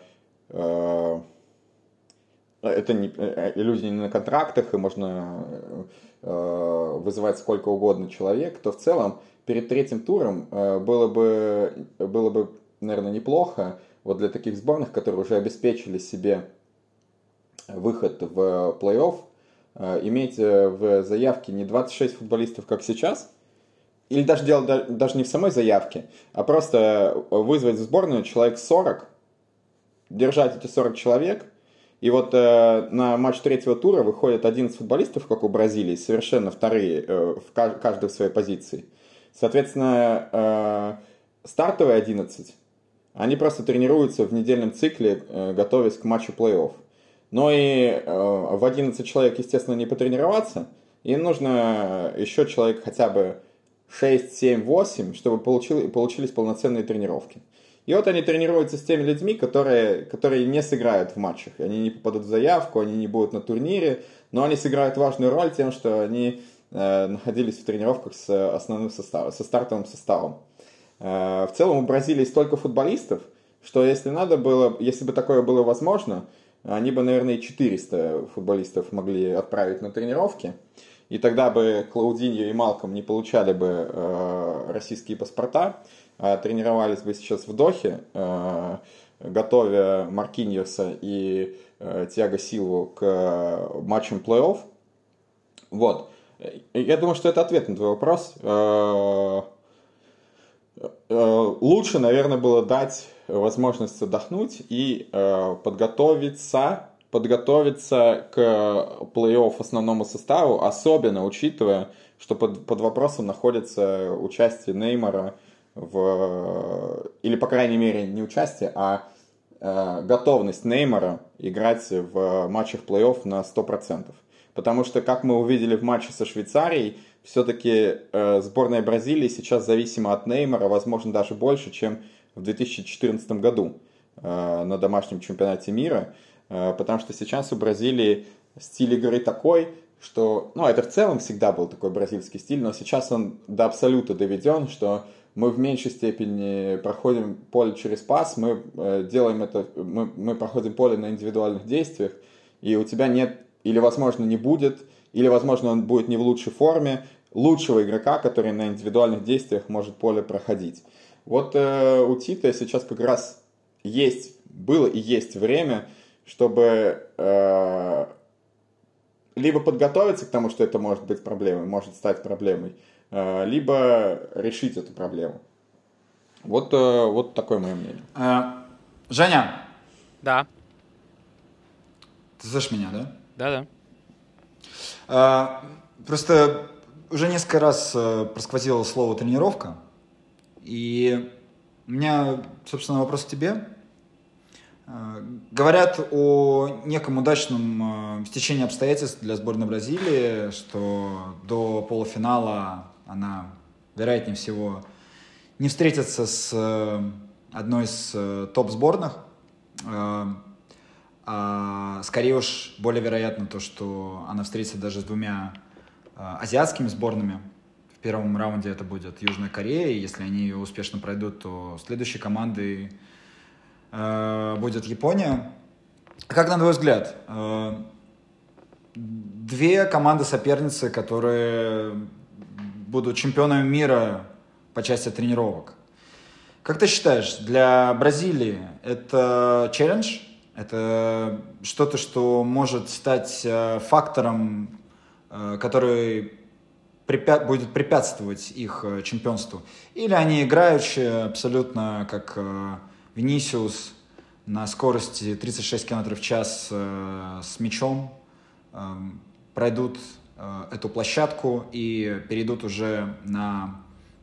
люди не на контрактах, и можно вызывать сколько угодно человек, то в целом перед 3-м туром было бы, наверное, неплохо вот для таких сборных, которые уже обеспечили себе выход в плей-офф, иметь в заявке не 26 футболистов, как сейчас, или даже дело даже не в самой заявке, а просто вызвать в сборную человек 40, держать эти 40 человек, и вот на матч 3-го тура выходят 11 футболистов, как у Бразилии, совершенно вторые, каждый в своей позиции. Соответственно, стартовые 11, они просто тренируются в недельном цикле, готовясь к матчу плей-офф. Но и в 11 человек, естественно, не потренироваться. Им нужно еще человек хотя бы 6, 7, 8, чтобы получились полноценные тренировки. И вот они тренируются с теми людьми, которые не сыграют в матчах. Они не попадут в заявку, они не будут на турнире, но они сыграют важную роль тем, что они находились в тренировках с основным составом, со стартовым составом. В целом у Бразилии столько футболистов, что если бы такое было возможно, они бы, наверное, и 400 футболистов могли отправить на тренировки. И тогда бы Клаудиньо и Малком не получали бы российские паспорта, а тренировались бы сейчас в Дохе, готовя Маркиньоса и Тиаго Силву к матчам плей-офф. Вот. Я думаю, что это ответ на твой вопрос. Лучше, наверное, было дать возможность отдохнуть и подготовиться к плей-офф основному составу, особенно учитывая, что под вопросом находится участие Неймара или, по крайней мере, не участие, а готовность Неймара играть в матчах плей-офф на 100%. Потому что, как мы увидели в матче со Швейцарией, все-таки сборная Бразилии сейчас зависима от Неймара, возможно, даже больше, чем в 2014 году на домашнем чемпионате мира. Потому что сейчас у Бразилии стиль игры такой, что... это в целом всегда был такой бразильский стиль, но сейчас он до абсолюта доведен, что мы в меньшей степени проходим поле через пас, мы проходим поле на индивидуальных действиях, и у тебя нет, или, возможно, не будет, или, возможно, он будет не в лучшей форме, лучшего игрока, который на индивидуальных действиях может поле проходить. Вот у Тита сейчас как раз было и есть время, чтобы либо подготовиться к тому, что это может быть проблемой, может стать проблемой, либо решить эту проблему. Вот такое мое мнение. Женя. Да. Ты слышишь меня, да? Да. Просто уже несколько раз просквозило слово «тренировка». И у меня, собственно, вопрос к тебе. Говорят о неком удачном стечении обстоятельств для сборной Бразилии, что до полуфинала она, вероятнее всего, не встретится с одной из топ-сборных. А скорее уж более вероятно то, что она встретится даже с двумя азиатскими сборными. В первом раунде это будет Южная Корея, и если они ее успешно пройдут, то следующей командой будет Япония. Как на твой взгляд, две команды-соперницы, которые будут чемпионами мира по части тренировок. Как ты считаешь, для Бразилии это челлендж? Это что-то, что может стать фактором, который будет препятствовать их чемпионству? Или они играющие абсолютно как Винисиус на скорости 36 км в час с мячом пройдут эту площадку и перейдут уже на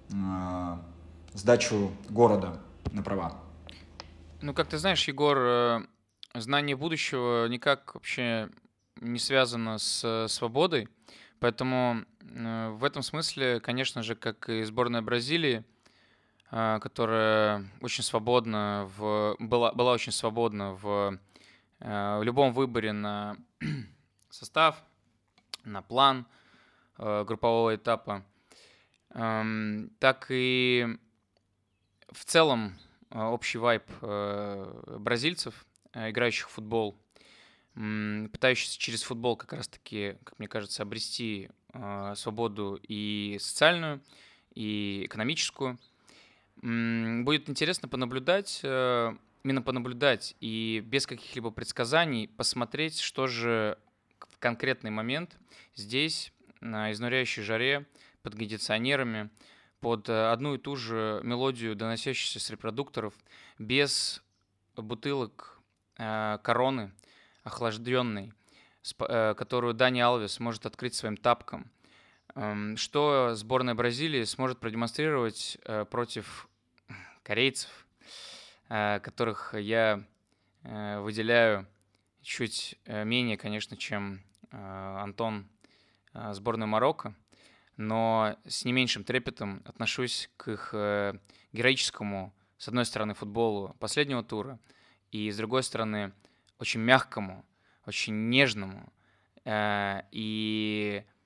сдачу города на права? Как ты знаешь, Егор, знание будущего никак вообще не связано с свободой, поэтому в этом смысле, конечно же, как и сборная Бразилии, которая очень свободна была очень свободна в любом выборе на состав, на план группового этапа, так и в целом общий вайб бразильцев, играющих в футбол, пытающихся через футбол как раз-таки, как мне кажется, обрести свободу и социальную, и экономическую. Будет интересно понаблюдать, именно понаблюдать и без каких-либо предсказаний посмотреть, что же в конкретный момент здесь, на изнуряющей жаре, под кондиционерами, под одну и ту же мелодию, доносящуюся с репродукторов, без бутылок короны охлажденной, которую Дани Алвес может открыть своим тапком, что сборная Бразилии сможет продемонстрировать против корейцев, которых я выделяю чуть менее, конечно, чем Антон сборную Марокко, но с не меньшим трепетом отношусь к их героическому, с одной стороны, футболу последнего тура, и с другой стороны, очень мягкому, очень нежному и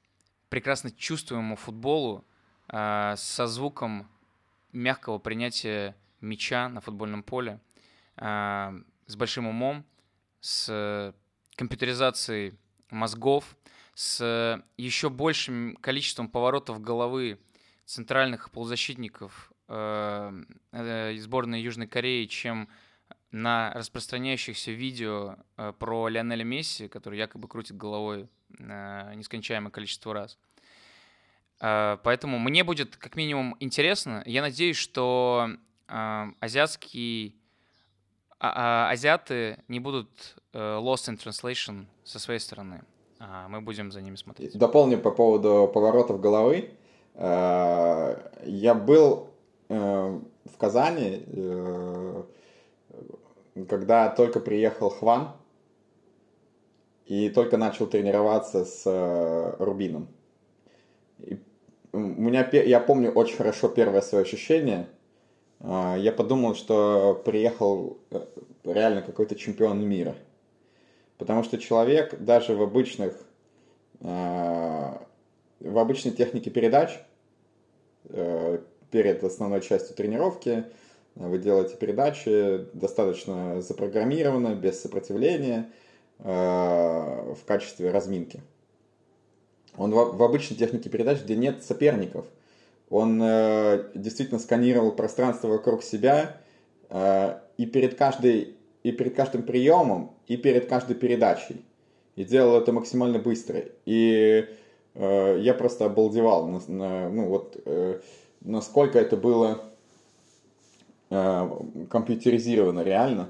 прекрасно чувствуемому футболу, со звуком мягкого принятия мяча на футбольном поле, с большим умом, с компьютеризацией мозгов, с еще большим количеством поворотов головы центральных полузащитников сборной Южной Кореи, чем на распространяющихся видео про Лионеля Месси, который якобы крутит головой нескончаемое количество раз. Поэтому мне будет как минимум интересно. Я надеюсь, что азиаты не будут lost in translation со своей стороны. Мы будем за ними смотреть. Дополню по поводу поворотов головы. Я был в Казани, когда только приехал Хван и только начал тренироваться с Рубином. Я помню очень хорошо первое свое ощущение. Я подумал, что приехал реально какой-то чемпион мира. Потому что человек даже в обычной технике передач, перед основной частью тренировки, вы делаете передачи достаточно запрограммированно, без сопротивления, в качестве разминки. Он в обычной технике передач, где нет соперников, он действительно сканировал пространство вокруг себя и перед каждым приемом, и перед каждой передачей. И делал это максимально быстро. И я просто обалдевал, насколько это было компьютеризировано реально.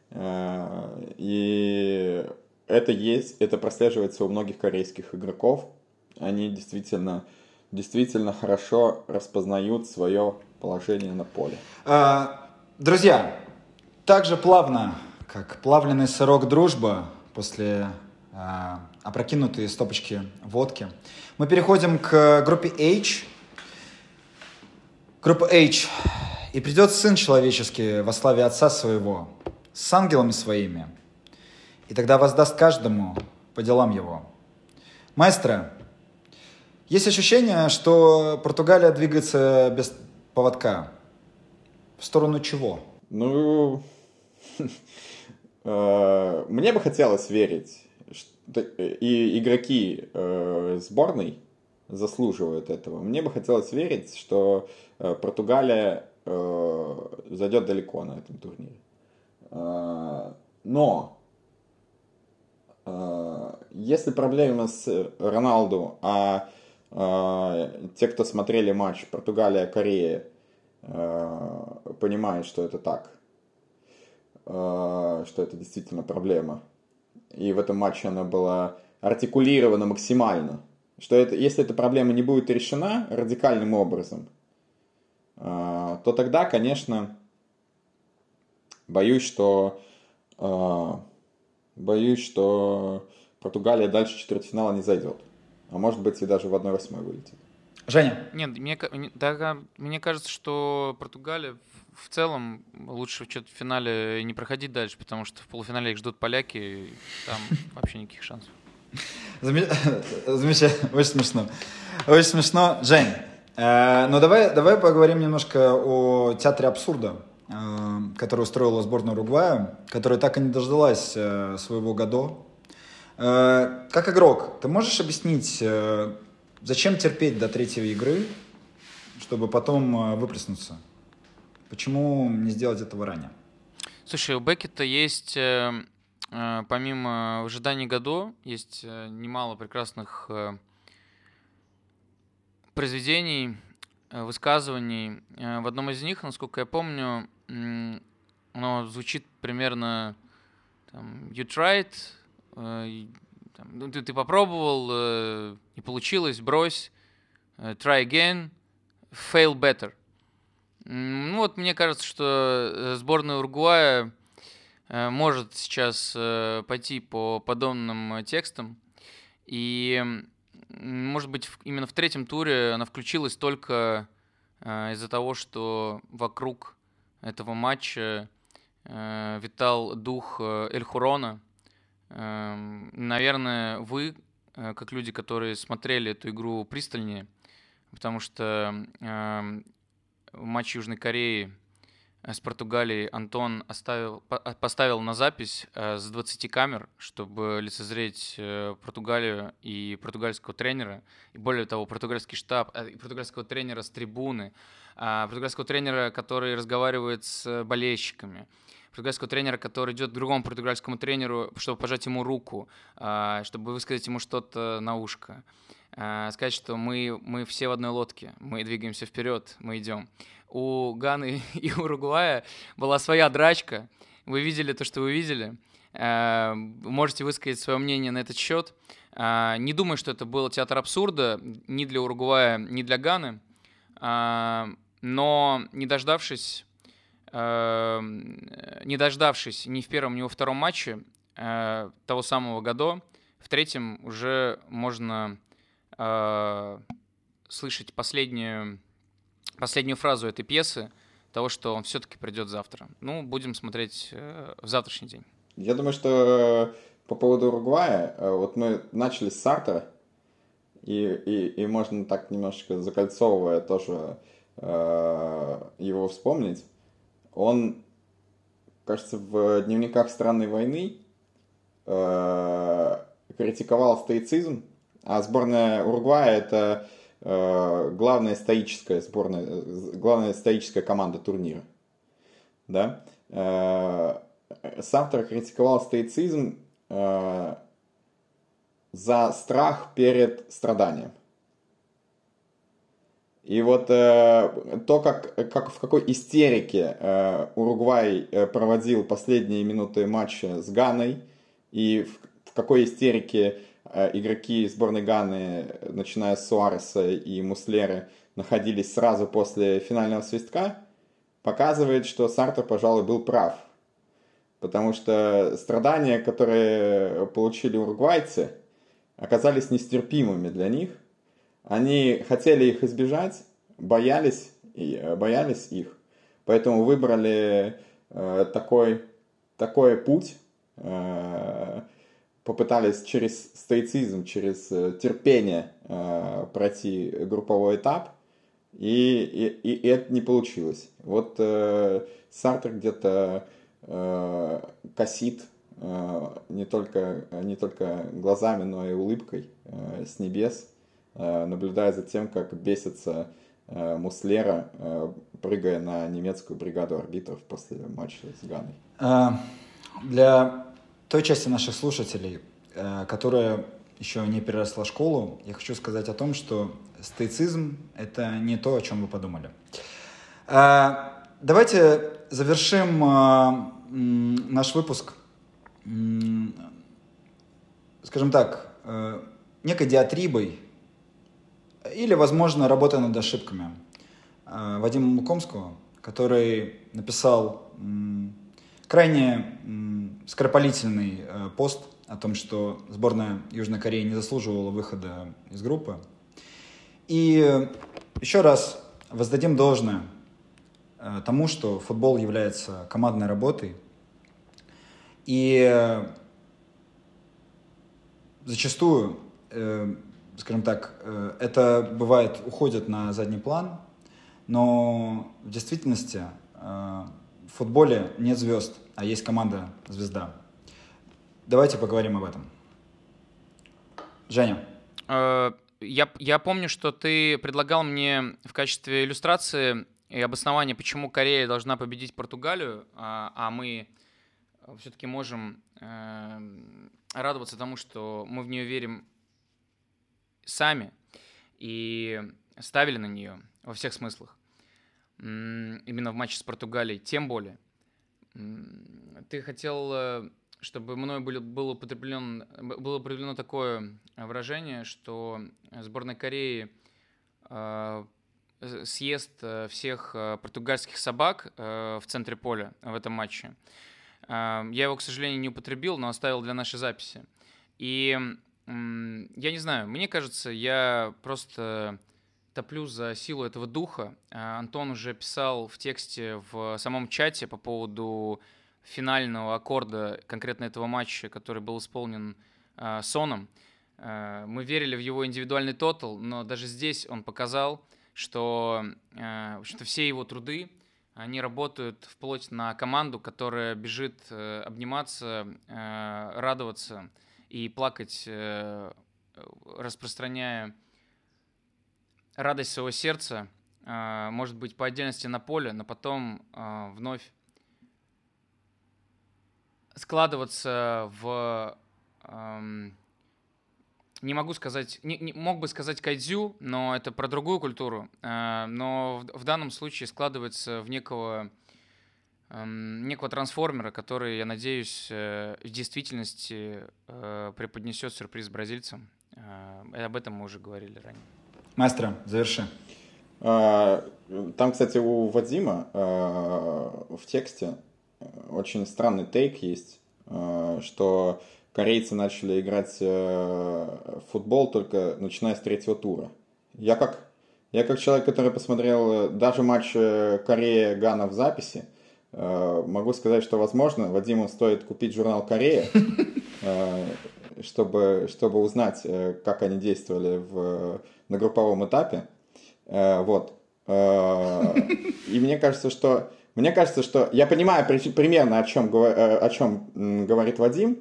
И это прослеживается у многих корейских игроков. Они действительно хорошо распознают свое положение на поле. Друзья, так же плавно, как плавленый сырок дружба после опрокинутой стопочки водки, мы переходим к группе H. Группа H. «И придет Сын Человеческий во славе Отца Своего, с ангелами Своими, и тогда воздаст каждому по делам его». Маэстро, есть ощущение, что Португалия двигается без поводка. В сторону чего? Мне бы хотелось верить, что и игроки сборной заслуживают этого. Мне бы хотелось верить, что Португалия зайдет далеко на этом турнире. Но если проблема с Роналду, те, кто смотрели матч Португалия-Корея, понимают, что это так, что это действительно проблема. И в этом матче она была артикулирована максимально. Что если эта проблема не будет решена радикальным образом, то тогда, конечно, боюсь, что Португалия дальше четвертьфинала не зайдет. А может быть и даже в 1/8 вылетит. Женя? Нет, мне кажется, что Португалия в целом лучше в четвертьфинале не проходить дальше, потому что в полуфинале их ждут поляки, и там вообще никаких шансов. Замечательно, очень смешно. Очень смешно. Жень, ну давай поговорим немножко о театре абсурда, который устроила сборная Уругвая, которая так и не дождалась своего Годо. Как игрок, ты можешь объяснить, зачем терпеть до третьей игры, чтобы потом выплеснуться? Почему не сделать этого ранее? Слушай, у Беккета есть, помимо ожиданий Годо, есть немало прекрасных произведений, высказываний. В одном из них, насколько я помню, оно звучит примерно там, «You tried», ты попробовал, не получилось, брось, «Try again», «Fail better». Ну вот мне кажется, что сборная Уругвая может сейчас пойти по подобным текстам. И, может быть, именно в третьем туре она включилась только из-за того, что вокруг этого матча витал дух Эль Хурона. Наверное, вы, как люди, которые смотрели эту игру пристальнее, потому что в матче Южной Кореи с Португалией Антон поставил на запись с 20 камер, чтобы лицезреть Португалию и португальского тренера, и более того, португальский штаб, и португальского тренера с трибуны, португальского тренера, который разговаривает с болельщиками, португальского тренера, который идет к другому португальскому тренеру, чтобы пожать ему руку, чтобы высказать ему что-то на ушко, сказать, что мы все в одной лодке, мы двигаемся вперед, мы идем. У Ганы и Уругвая была своя драчка. Вы видели то, что вы видели. Можете высказать свое мнение на этот счет. Не думаю, что это был театр абсурда ни для Уругвая, ни для Ганы. Но не дождавшись ни в первом, ни во втором матче того самого Годо, в третьем уже можно слышать последнюю фразу этой пьесы, того, что он все-таки придет завтра. Ну, будем смотреть в завтрашний день. Я думаю, что по поводу Уругвая, вот мы начали с Сартера, и можно так немножко закольцовывая тоже его вспомнить. Он, кажется, в дневниках странной войны критиковал стоицизм, а сборная Уругвая — это главная стоическая команда турнира. Да? Сартер критиковал стоицизм за страх перед страданием. И вот то, как в какой истерике Уругвай проводил последние минуты матча с Ганой, и в какой истерике игроки сборной Ганы, начиная с Суареса и Муслеры, находились сразу после финального свистка, показывает, что Сартер, пожалуй, был прав. Потому что страдания, которые получили уругвайцы, оказались нестерпимыми для них. Они хотели их избежать, боялись их. Поэтому выбрали такой путь, попытались через стоицизм, через терпение пройти групповой этап, и это не получилось. Вот Сартер где-то косит не только глазами, но и улыбкой с небес, наблюдая за тем, как бесится Муслера, прыгая на немецкую бригаду арбитров после матча с Ганой. Для той части наших слушателей, которая еще не переросла школу, я хочу сказать о том, что стоицизм — это не то, о чем вы подумали. Давайте завершим наш выпуск, скажем так, некой диатрибой или, возможно, работой над ошибками Вадима Мукомского, который написал крайне скоропалительный пост о том, что сборная Южной Кореи не заслуживала выхода из группы. И еще раз воздадим должное тому, что футбол является командной работой. И зачастую, скажем так, это бывает, уходит на задний план, но в действительности в футболе нет звезд, а есть команда-звезда. Давайте поговорим об этом. Женя. Я помню, что ты предлагал мне в качестве иллюстрации и обоснования, почему Корея должна победить Португалию, а мы все-таки можем радоваться тому, что мы в нее верим сами и ставили на нее во всех смыслах. Именно в матче с Португалией, тем более. Ты хотел, чтобы мною было употреблено такое выражение, что сборная Кореи съест всех португальских собак в центре поля в этом матче. Я его, к сожалению, не употребил, но оставил для нашей записи. И я не знаю, мне кажется, я просто топлю за силу этого духа. Антон уже писал в тексте в самом чате по поводу финального аккорда конкретно этого матча, который был исполнен Соном. Мы верили в его индивидуальный тотал, но даже здесь он показал, что, в общем-то, все его труды, они работают вплоть на команду, которая бежит обниматься, радоваться и плакать, распространяя радость своего сердца, может быть, по отдельности на поле, но потом вновь складываться в... Не могу сказать, мог бы сказать кайдзю, но это про другую культуру. Но в данном случае складывается в некого трансформера, который, я надеюсь, в действительности преподнесет сюрприз бразильцам. И об этом мы уже говорили ранее. Маэстро, заверши. Там, кстати, у Вадима в тексте очень странный тейк есть, что корейцы начали играть в футбол только начиная с 3-го тура. Я как человек, который посмотрел даже матч Корея-Гана в записи, могу сказать, что, возможно, Вадиму стоит купить журнал «Корея», чтобы узнать, как они действовали на групповом этапе. Вот. И мне кажется, что я понимаю примерно, о чем говорит Вадим.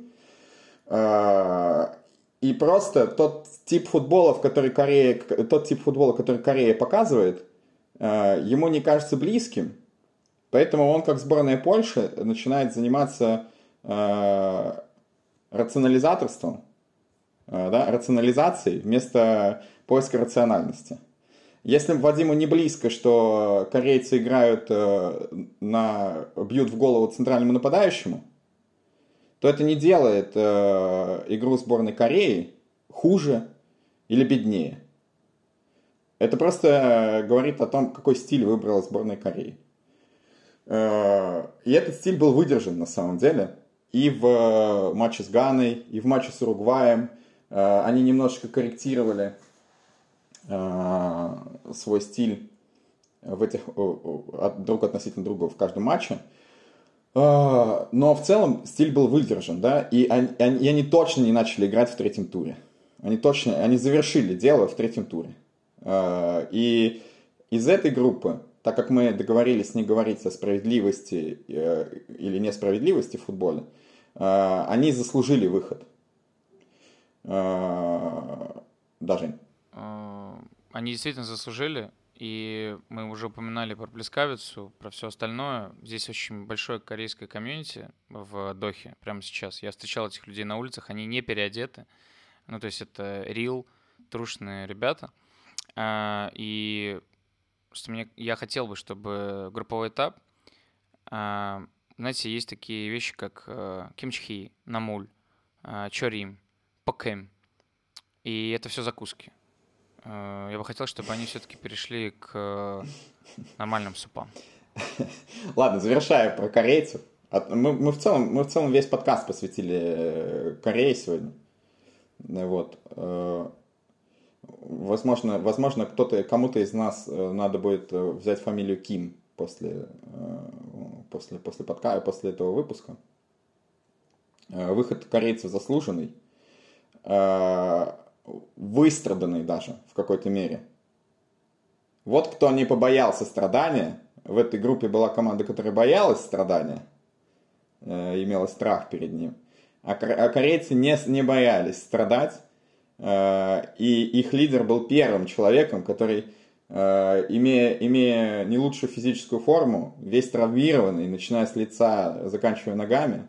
И просто тот тип футбола, который Корея показывает, ему не кажется близким. Поэтому он, как сборная Польши, начинает заниматься рационализаторством, рационализацией вместо поиска рациональности. Если Вадиму не близко, что корейцы играют бьют в голову центральному нападающему, то это не делает игру сборной Кореи хуже или беднее. Это просто говорит о том, какой стиль выбрала сборная Кореи. И этот стиль был выдержан на самом деле. И в матче с Ганой, и в матче с Уругваем. Они немножечко корректировали свой стиль друг относительно друга в каждом матче. Но в целом стиль был выдержан, да, и они точно не начали играть в 3-м туре. Они завершили дело в 3-м туре. И из этой группы, так как мы договорились не говорить о справедливости или несправедливости в футболе, они заслужили выход. Даже. Они действительно заслужили. И мы уже упоминали про Плескавицу, про все остальное. Здесь очень большое корейское комьюнити в Дохе прямо сейчас. Я встречал этих людей на улицах, они не переодеты. Ну, то есть это real, трушные ребята. И я хотел бы, чтобы групповой этап, знаете, есть такие вещи, как кимчхи, намуль, чорим, покэм. И это все закуски. Я бы хотел, чтобы они все-таки перешли к нормальным супам. Ладно, завершая про корейцев. Мы в целом весь подкаст посвятили Корее сегодня. Вот. Возможно, кому-то из нас надо будет взять фамилию Ким после этого выпуска. Выход корейцев заслуженный. Выстраданный даже в какой-то мере. Вот кто не побоялся страдания. В этой группе была команда, которая боялась страдания, имела страх перед ним. А корейцы не боялись страдать. И их лидер был первым человеком, который, имея не лучшую физическую форму, весь травмированный, начиная с лица, заканчивая ногами,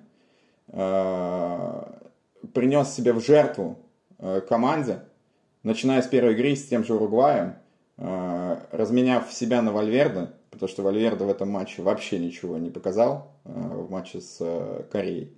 принес себя в жертву команде, начиная с первой игры с тем же Уругваем, разменяв себя на Вальверде, потому что Вальверде в этом матче вообще ничего не показал, в матче с Кореей,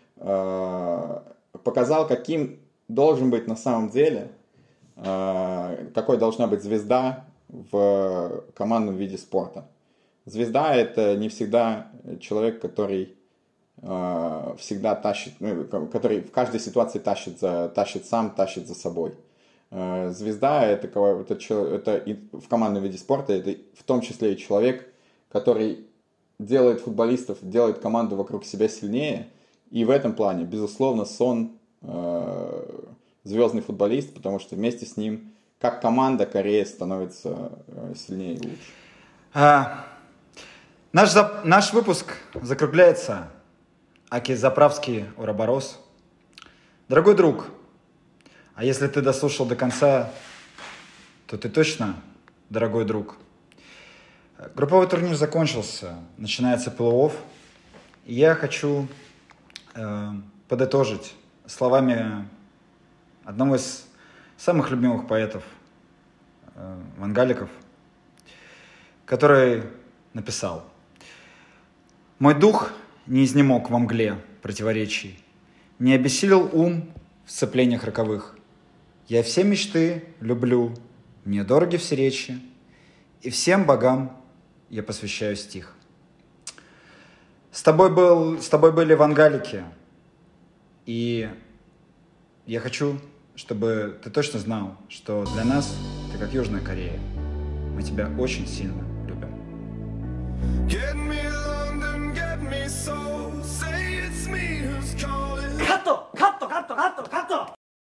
показал, каким должен быть на самом деле, какой должна быть звезда в командном виде спорта. Звезда — это не всегда человек, который всегда тащит, который в каждой ситуации тащит за собой. Звезда это в командном виде спорта, это в том числе и человек, который делает футболистов, делает команду вокруг себя сильнее. И в этом плане, безусловно, Сон звездный футболист, потому что вместе с ним, как команда, Корея становится сильнее и лучше. Наш выпуск закругляется. Аки заправский уроборос. Дорогой друг, а если ты дослушал до конца, то ты точно дорогой друг. Групповой турнир закончился, начинается плей-офф. И я хочу подытожить словами одного из самых любимых поэтов Вангаликов, который написал: «Мой дух не изнемог во мгле противоречий, не обессилел ум в сцеплениях роковых. Я все мечты люблю, мне дороги все речи, и всем богам я посвящаю стих». С тобой были Вангалики, и я хочу, чтобы ты точно знал, что для нас ты как Южная Корея. Мы тебя очень сильно любим. Get me London, get me soul. Say it's me who's calling.